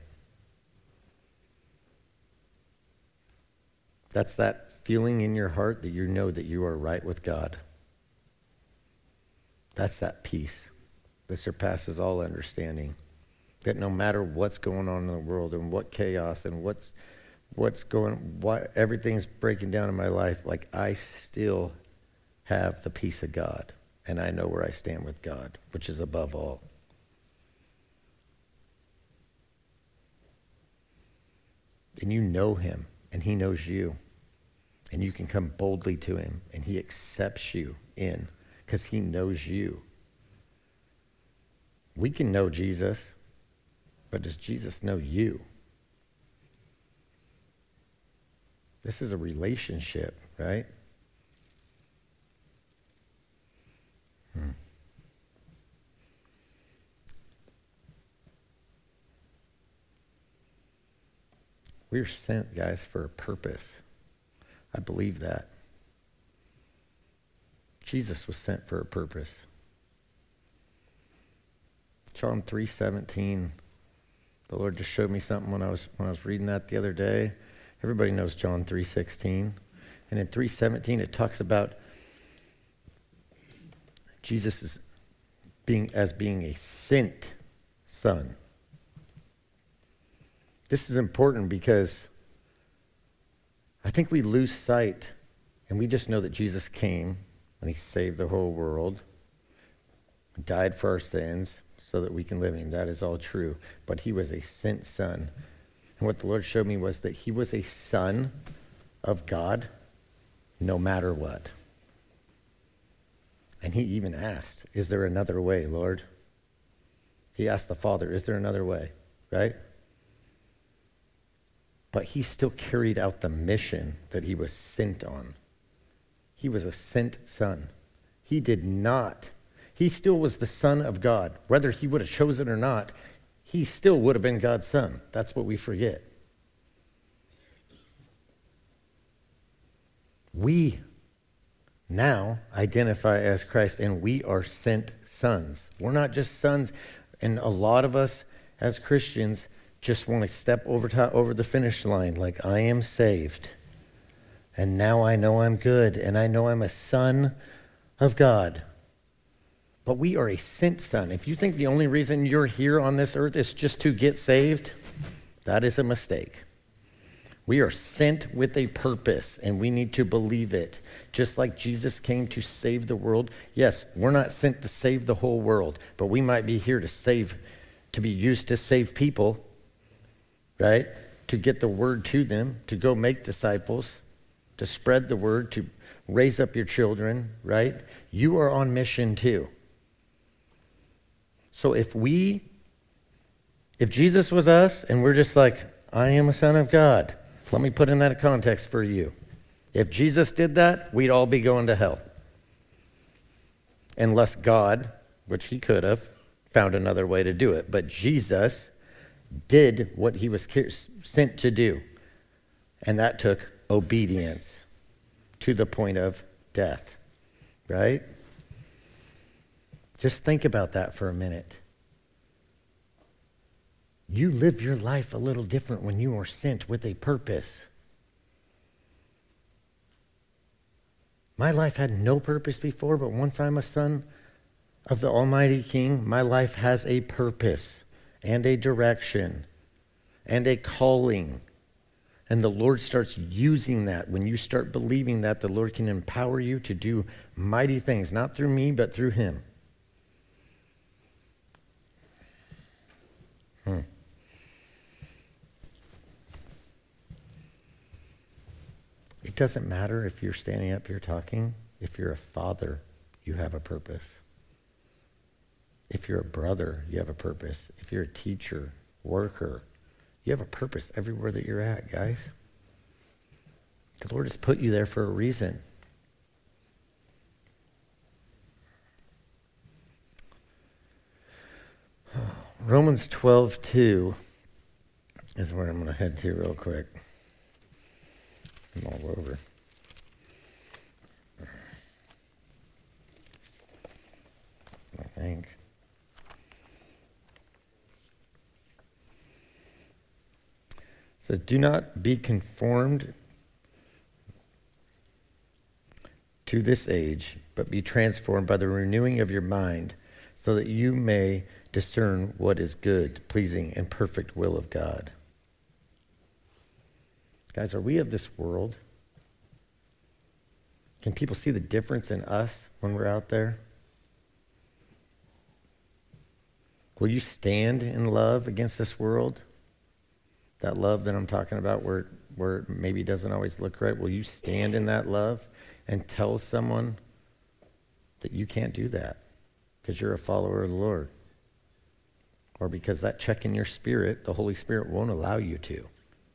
That's that feeling in your heart that you know that you are right with God. That's that peace that surpasses all understanding. That no matter what's going on in the world and what chaos and what's what's going, what everything's breaking down in my life, like I still have the peace of God, and I know where I stand with God, which is above all. And you know him, and he knows you, and you can come boldly to him, and he accepts you in, because he knows you. We can know Jesus, but does Jesus know you? This is a relationship, right? Hmm. We're sent, guys, for a purpose. I believe that. Jesus was sent for a purpose. John three seventeen. The Lord just showed me something when I was when I was reading that the other day. Everybody knows John three sixteen. And in three seventeen it talks about Jesus is being as being a sent son. This is important because I think we lose sight and we just know that Jesus came and he saved the whole world, died for our sins so that we can live in him. That is all true. But he was a sent son. And what the Lord showed me was that he was a son of God no matter what. And he even asked, is there another way, Lord? He asked the Father, is there another way, right? But he still carried out the mission that he was sent on. He was a sent son. He did not, he still was the Son of God. Whether he would have chosen or not, he still would have been God's son. That's what we forget. We now identify as Christ, and we are sent sons. We're not just sons, and a lot of us as Christians just want to step over to, over the finish line like, I am saved, and now I know I'm good, and I know I'm a son of God. But we are a sent son. If you think the only reason you're here on this earth is just to get saved, That is a mistake. We are sent with a purpose, and we need to believe it. Just like Jesus came to save the world. Yes, we're not sent to save the whole world, but we might be here to save, to be used to save people, right? To get the word to them, to go make disciples, to spread the word, to raise up your children, right? You are on mission too. So if we, if Jesus was us and we're just like, I am a son of God, let me put in that context for you. If Jesus did that, we'd all be going to hell. Unless God, which he could have, found another way to do it. But Jesus did what he was sent to do. And that took obedience to the point of death. Right? Just think about that for a minute. You live your life a little different when you are sent with a purpose. My life had no purpose before, but once I'm a son of the Almighty King, my life has a purpose and a direction and a calling. And the Lord starts using that. When you start believing that, the Lord can empower you to do mighty things, not through me, but through him. Hmm. It doesn't matter if you're standing up here talking. If you're a father, you have a purpose. If you're a brother, you have a purpose. If you're a teacher, worker, you have a purpose everywhere that you're at, guys. The Lord has put you there for a reason. Romans twelve two is where I'm going to head to real quick. I'm all over. I think. It says, do not be conformed to this age, but be transformed by the renewing of your mind, so that you may discern what is good, pleasing, and perfect will of God. Guys, are we of this world? Can people see the difference in us when we're out there? Will you stand in love against this world? That love that I'm talking about where, where it maybe doesn't always look right. Will you stand in that love and tell someone that you can't do that because you're a follower of the Lord? Or because that check in your spirit, the Holy Spirit won't allow you to.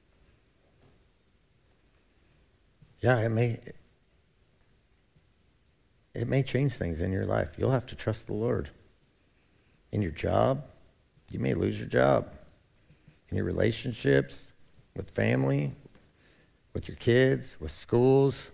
Yeah, it may, it may change things in your life. You'll have to trust the Lord. In your job, you may lose your job. In your relationships, with family, with your kids, with schools,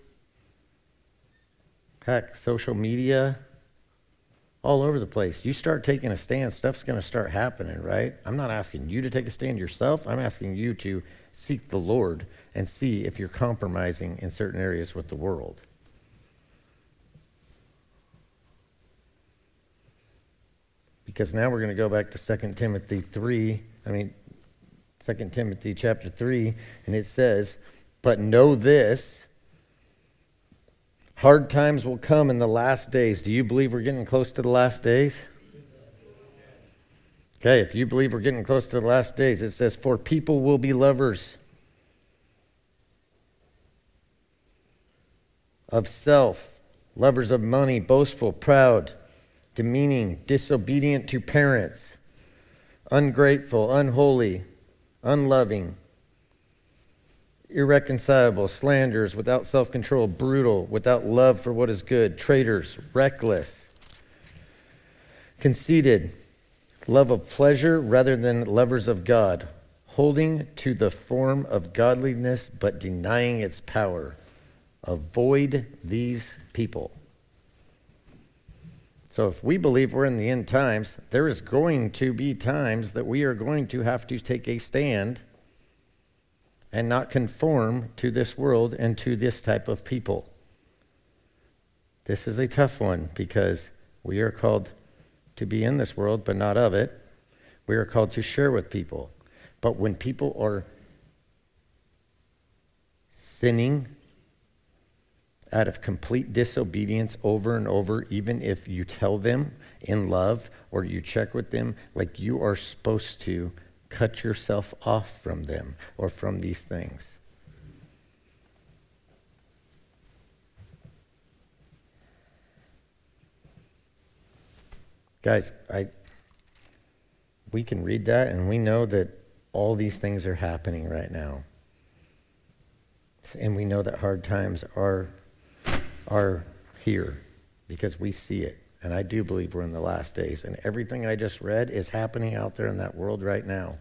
heck, social media, all over the place. You start taking a stand, stuff's going to start happening, right? I'm not asking you to take a stand yourself. I'm asking you to seek the Lord and see if you're compromising in certain areas with the world. Because now we're going to go back to Second Timothy three, I mean, Second Timothy chapter three, and it says, but know this, hard times will come in the last days. Do you believe we're getting close to the last days? Okay, if you believe we're getting close to the last days, it says, for people will be lovers of self, lovers of money, boastful, proud, demeaning, disobedient to parents, ungrateful, unholy, unloving, irreconcilable, slanderers, without self-control, brutal, without love for what is good, traitors, reckless, conceited, love of pleasure rather than lovers of God, holding to the form of godliness but denying its power. Avoid these people. So if we believe we're in the end times, there is going to be times that we are going to have to take a stand and not conform to this world and to this type of people. This is a tough one because we are called to be in this world but not of it. We are called to share with people. But when people are sinning out of complete disobedience over and over, even if you tell them in love or you check with them, like you are supposed to cut yourself off from them or from these things. Guys, I we can read that and we know that all these things are happening right now. And we know that hard times are are here because we see it. And I do believe we're in the last days. And everything I just read is happening out there in that world right now.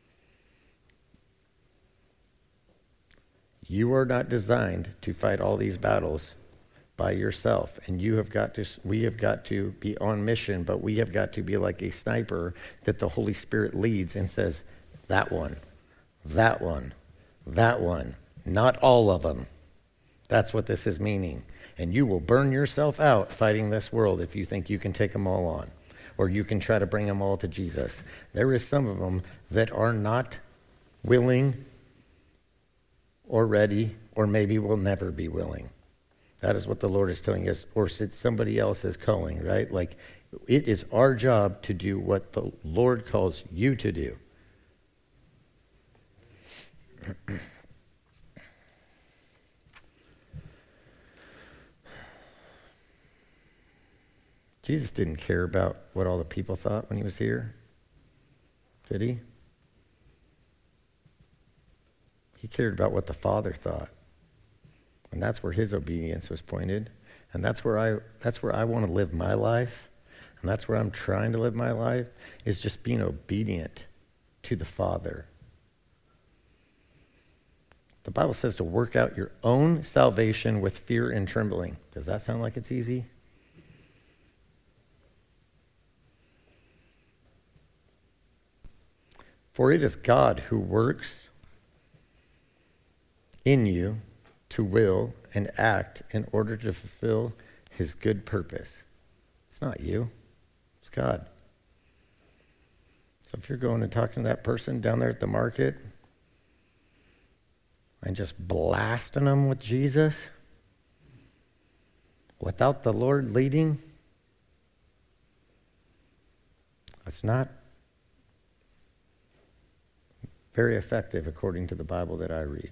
You are not designed to fight all these battles by yourself. And you have got to, we have got to be on mission, but we have got to be like a sniper that the Holy Spirit leads and says, that one, that one, that one, not all of them. That's what this is meaning. And you will burn yourself out fighting this world if you think you can take them all on, or you can try to bring them all to Jesus. There is some of them that are not willing or ready, or maybe will never be willing. That is what the Lord is telling us, or it's somebody else's calling, right? Like, it is our job to do what the Lord calls you to do. Jesus didn't care about what all the people thought when he was here, did he? He cared about what the Father thought. And that's where his obedience was pointed. And that's where I that's where I want to live my life. And that's where I'm trying to live my life, is just being obedient to the Father. The Bible says to work out your own salvation with fear and trembling. Does that sound like it's easy? For it is God who works in you to will and act in order to fulfill his good purpose. It's not you. It's God. So if you're going and talking to that person down there at the market and just blasting them with Jesus without the Lord leading, it's not very effective according to the Bible that I read.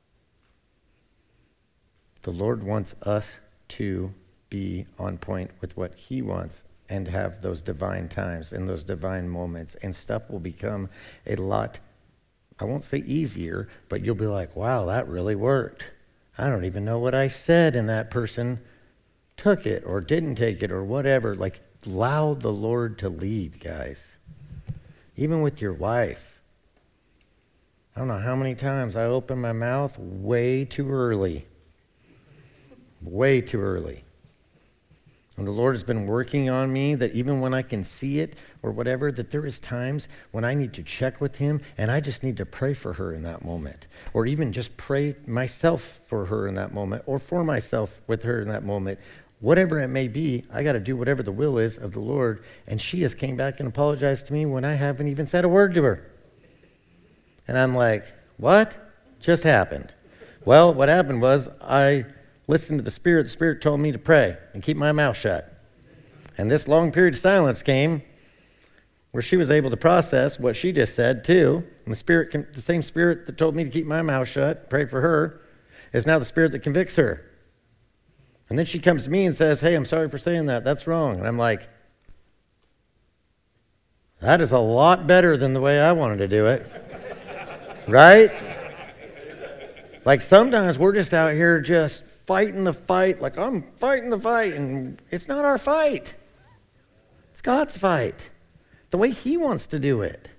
The Lord wants us to be on point with what he wants and have those divine times and those divine moments, and stuff will become a lot, I won't say easier, but you'll be like, wow, that really worked. I don't even know what I said, and that person took it or didn't take it or whatever. Like, allow the Lord to lead, guys. Even with your wife. I don't know how many times I open my mouth way too early. Way too early. And the Lord has been working on me that even when I can see it or whatever, that there is times when I need to check with him and I just need to pray for her in that moment. Or even just pray myself for her in that moment, or for myself with her in that moment. Whatever it may be, I got to do whatever the will is of the Lord. And she has came back and apologized to me when I haven't even said a word to her. And I'm like, what just happened? Well, what happened was I listened to the Spirit. The Spirit told me to pray and keep my mouth shut. And this long period of silence came where she was able to process what she just said too. And the Spirit, the same Spirit that told me to keep my mouth shut, pray for her, is now the Spirit that convicts her. And then she comes to me and says, hey, I'm sorry for saying that. That's wrong. And I'm like, that is a lot better than the way I wanted to do it. Right? Like, sometimes we're just out here just fighting the fight, like I'm fighting the fight, and it's not our fight. It's God's fight, the way he wants to do it.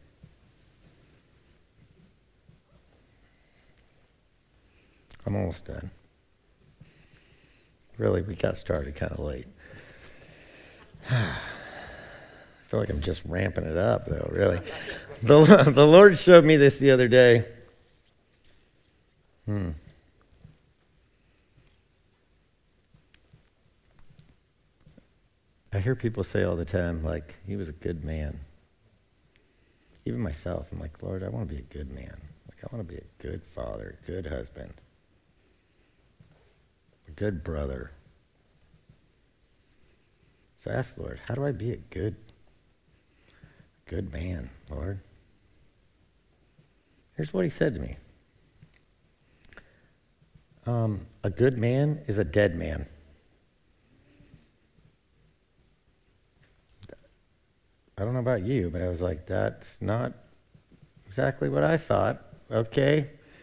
I'm almost done. Really, we got started kind of late. I feel like I'm just ramping it up, though, really. The, the Lord showed me this the other day. Hmm. I hear people say all the time, like, he was a good man. even myself, I'm like, Lord, I want to be a good man. Like, I want to be a good father, good husband, a good brother. So I asked the Lord, how do I be a good, good man, Lord? Here's what he said to me. Um, a good man is a dead man. I don't know about you, but I was like, that's not exactly what I thought. Okay.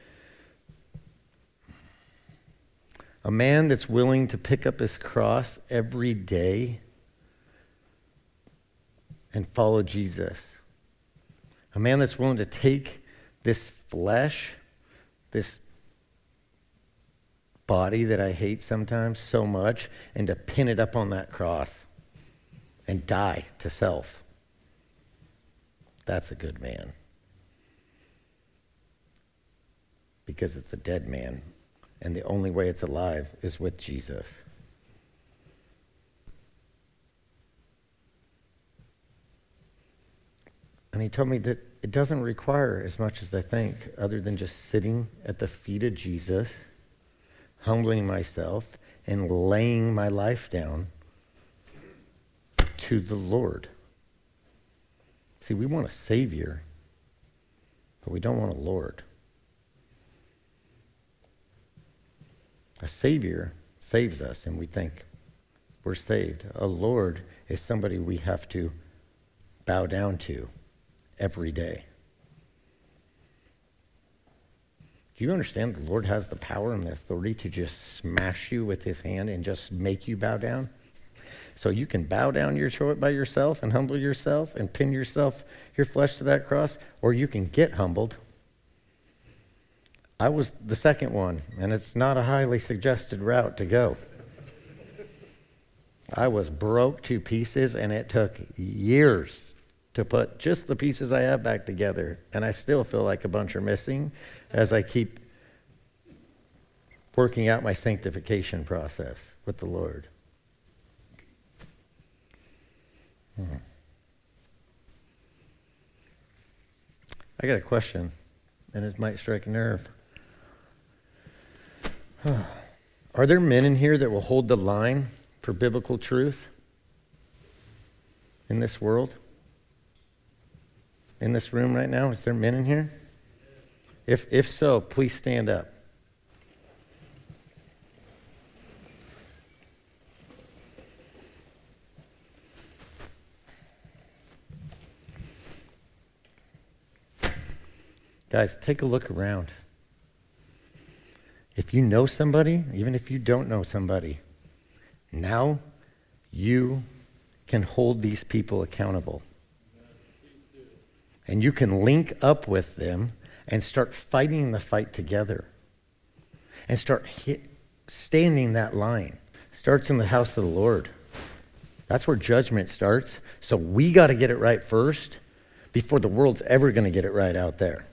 A man that's willing to pick up his cross every day and follow Jesus. A man that's willing to take this flesh, this body that I hate sometimes so much, and to pin it up on that cross and die to self. That's a good man. Because it's a dead man, and the only way it's alive is with Jesus. And he told me that it doesn't require as much as I think, other than just sitting at the feet of Jesus, humbling myself, and laying my life down to the Lord. See, we want a Savior, but we don't want a Lord. A Savior saves us, and we think we're saved. A Lord is somebody we have to bow down to every day. Do you understand the Lord has the power and the authority to just smash you with his hand and just make you bow down? So you can bow down your throat by yourself and humble yourself and pin yourself, your flesh to that cross, or you can get humbled. I was the second one, and it's not a highly suggested route to go. I was broke to pieces, and it took years to put just the pieces I have back together, and I still feel like a bunch are missing as I keep working out my sanctification process with the Lord. Hmm. I got a question, and it might strike a nerve. Are there men in here that will hold the line for biblical truth in this world? In this room right now? Is there men in here? If if so, please stand up. Guys, take a look around. If you know somebody, even if you don't know somebody, now you can hold these people accountable. And you can link up with them and start fighting the fight together. And start hit, standing that line. Starts in the house of the Lord. That's where judgment starts. So we got to get it right first before the world's ever going to get it right out there.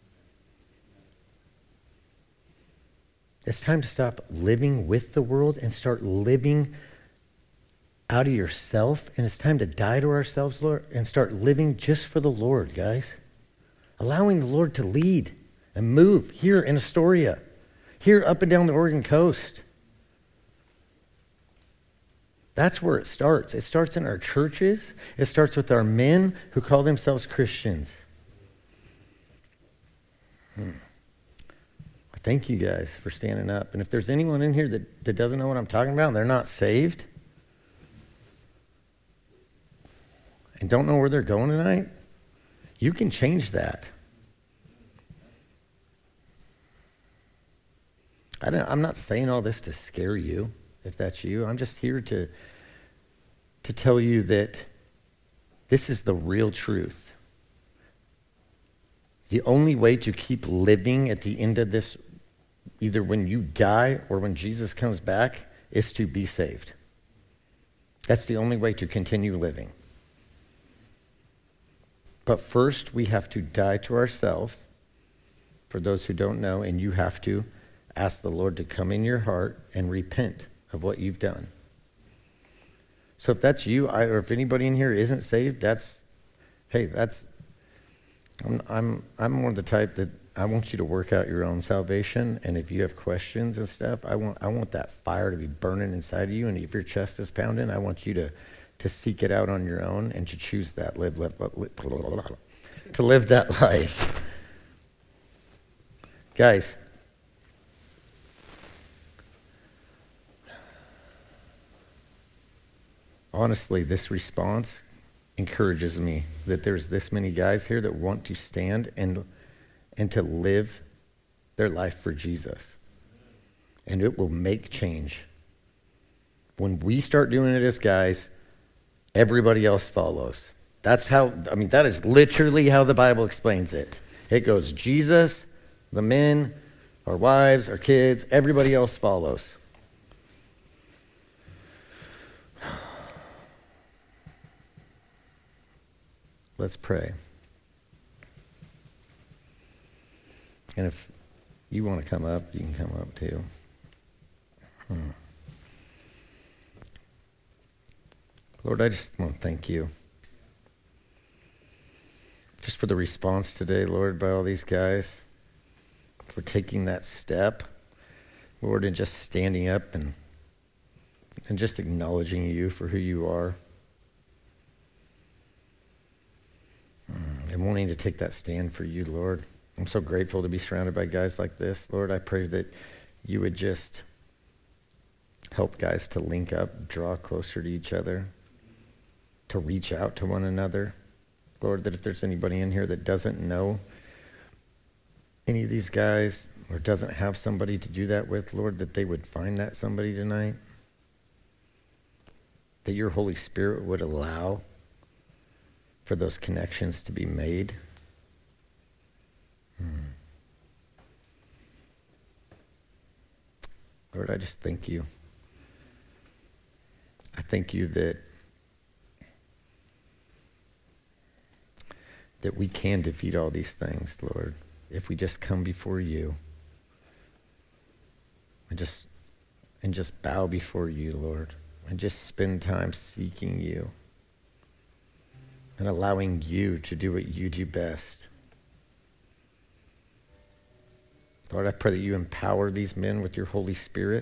It's time to stop living with the world and start living out of yourself. And it's time to die to ourselves, Lord, and start living just for the Lord, guys. Allowing the Lord to lead and move here in Astoria, here up and down the Oregon coast. That's where it starts. It starts in our churches. It starts with our men who call themselves Christians. Hmm. Thank you guys for standing up. And if there's anyone in here that, that doesn't know what I'm talking about and they're not saved and don't know where they're going tonight, you can change that. I don't, I'm not saying all this to scare you, if that's you. I'm just here to, to tell you that this is the real truth. The only way to keep living at the end of this, either when you die or when Jesus comes back, is to be saved. That's the only way to continue living. But first, we have to die to ourselves, for those who don't know, and you have to ask the Lord to come in your heart and repent of what you've done. So if that's you, I, or if anybody in here isn't saved, that's, hey, that's, I'm, I'm, I'm more the type that I want you to work out your own salvation, and if you have questions and stuff, I want, I want that fire to be burning inside of you, and if your chest is pounding, I want you to, to seek it out on your own and to choose that, live, live, live, live to live that life. Guys, honestly, this response encourages me that there's this many guys here that want to stand and and to live their life for Jesus. And it will make change. When we start doing it as guys, everybody else follows. That's how, I mean, that is literally how the Bible explains it. It goes Jesus, the men, our wives, our kids, everybody else follows. Let's pray. And if you want to come up, you can come up too. Hmm. Lord, I just want to thank you. Just for the response today, Lord, by all these guys, for taking that step, Lord, and just standing up and and just acknowledging you for who you are. And wanting to take that stand for you, Lord. I'm so grateful to be surrounded by guys like this. Lord, I pray that you would just help guys to link up, draw closer to each other, to reach out to one another. Lord, that if there's anybody in here that doesn't know any of these guys or doesn't have somebody to do that with, Lord, that they would find that somebody tonight. That your Holy Spirit would allow for those connections to be made. Hmm. Lord, I just thank you. I thank you that that we can defeat all these things, Lord, if we just come before you and just and just bow before you, Lord, and just spend time seeking you and allowing you to do what you do best. Lord, I pray that you empower these men with your Holy Spirit,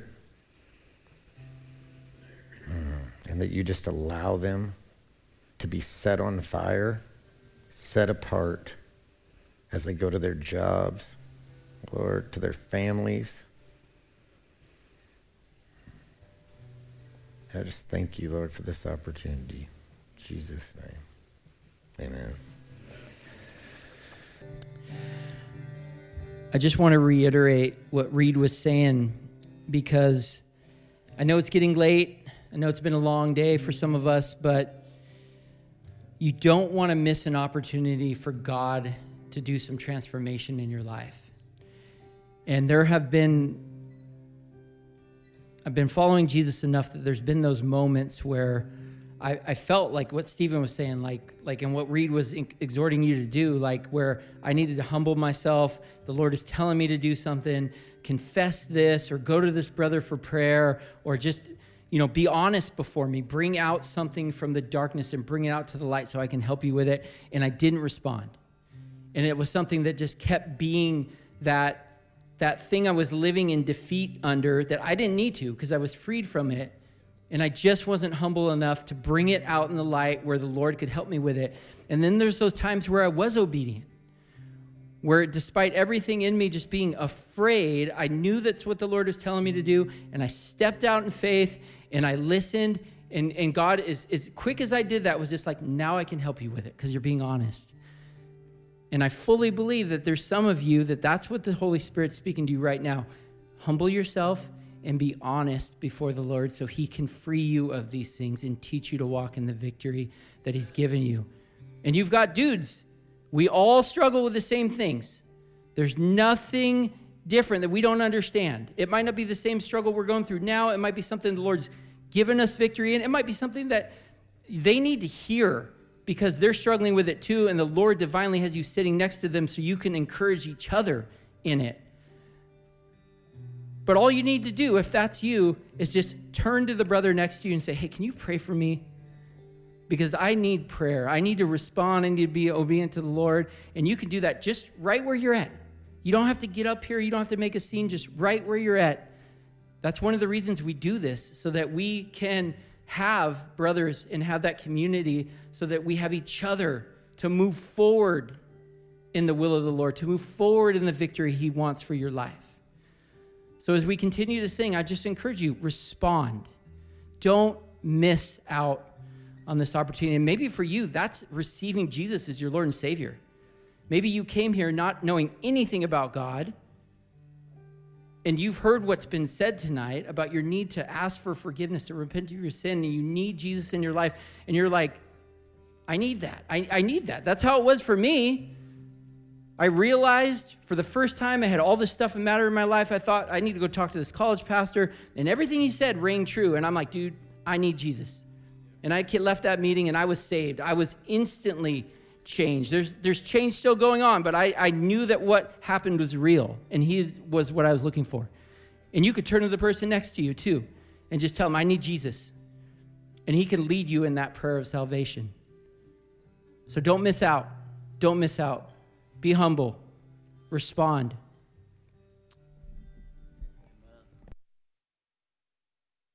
and that you just allow them to be set on fire, set apart as they go to their jobs, Lord, to their families. And I just thank you, Lord, for this opportunity. In Jesus' name, amen. I just want to reiterate what Reed was saying, because I know it's getting late. I know it's been a long day for some of us, but you don't want to miss an opportunity for God to do some transformation in your life. And there have been, I've been following Jesus enough that there's been those moments where I, I felt like what Stephen was saying, like, like, and what Reed was exhorting you to do, like where I needed to humble myself. The Lord is telling me to do something, confess this, or go to this brother for prayer, or just, you know, be honest before me, bring out something from the darkness and bring it out to the light so I can help you with it. And I didn't respond. And it was something that just kept being that, that thing I was living in defeat under that I didn't need to, because I was freed from it. And I just wasn't humble enough to bring it out in the light where the Lord could help me with it. And then there's those times where I was obedient, where despite everything in me just being afraid, I knew that's what the Lord was telling me to do. And I stepped out in faith and I listened. And, and God, is as quick as I did that, was just like, now I can help you with it because you're being honest. And I fully believe that there's some of you that that's what the Holy Spirit's speaking to you right now. Humble yourself and be honest before the Lord so he can free you of these things and teach you to walk in the victory that he's given you. And you've got dudes. We all struggle with the same things. There's nothing different that we don't understand. It might not be the same struggle we're going through now. It might be something the Lord's given us victory in. It might be something that they need to hear because they're struggling with it too, and the Lord divinely has you sitting next to them so you can encourage each other in it. But all you need to do, if that's you, is just turn to the brother next to you and say, hey, can you pray for me? because I need prayer. I need to respond. I need to be obedient to the Lord. And you can do that just right where you're at. You don't have to get up here. You don't have to make a scene, just right where you're at. That's one of the reasons we do this, so that we can have brothers and have that community, so that we have each other to move forward in the will of the Lord, to move forward in the victory he wants for your life. So as we continue to sing, I just encourage you, respond. Don't miss out on this opportunity. And maybe for you, that's receiving Jesus as your Lord and Savior. Maybe you came here not knowing anything about God, and you've heard what's been said tonight about your need to ask for forgiveness, to repent of your sin, and you need Jesus in your life, and you're like, I need that. I, I need that. That's how it was for me. I realized for the first time I had all this stuff that mattered in my life. I thought I need to go talk to this college pastor, and everything he said rang true. And I'm like, dude, I need Jesus. And I left that meeting, and I was saved. I was instantly changed. There's there's change still going on, but I, I knew that what happened was real, and he was what I was looking for. And you could turn to the person next to you, too, and just tell them, I need Jesus. And he can lead you in that prayer of salvation. So don't miss out. Don't miss out. Be humble. Respond.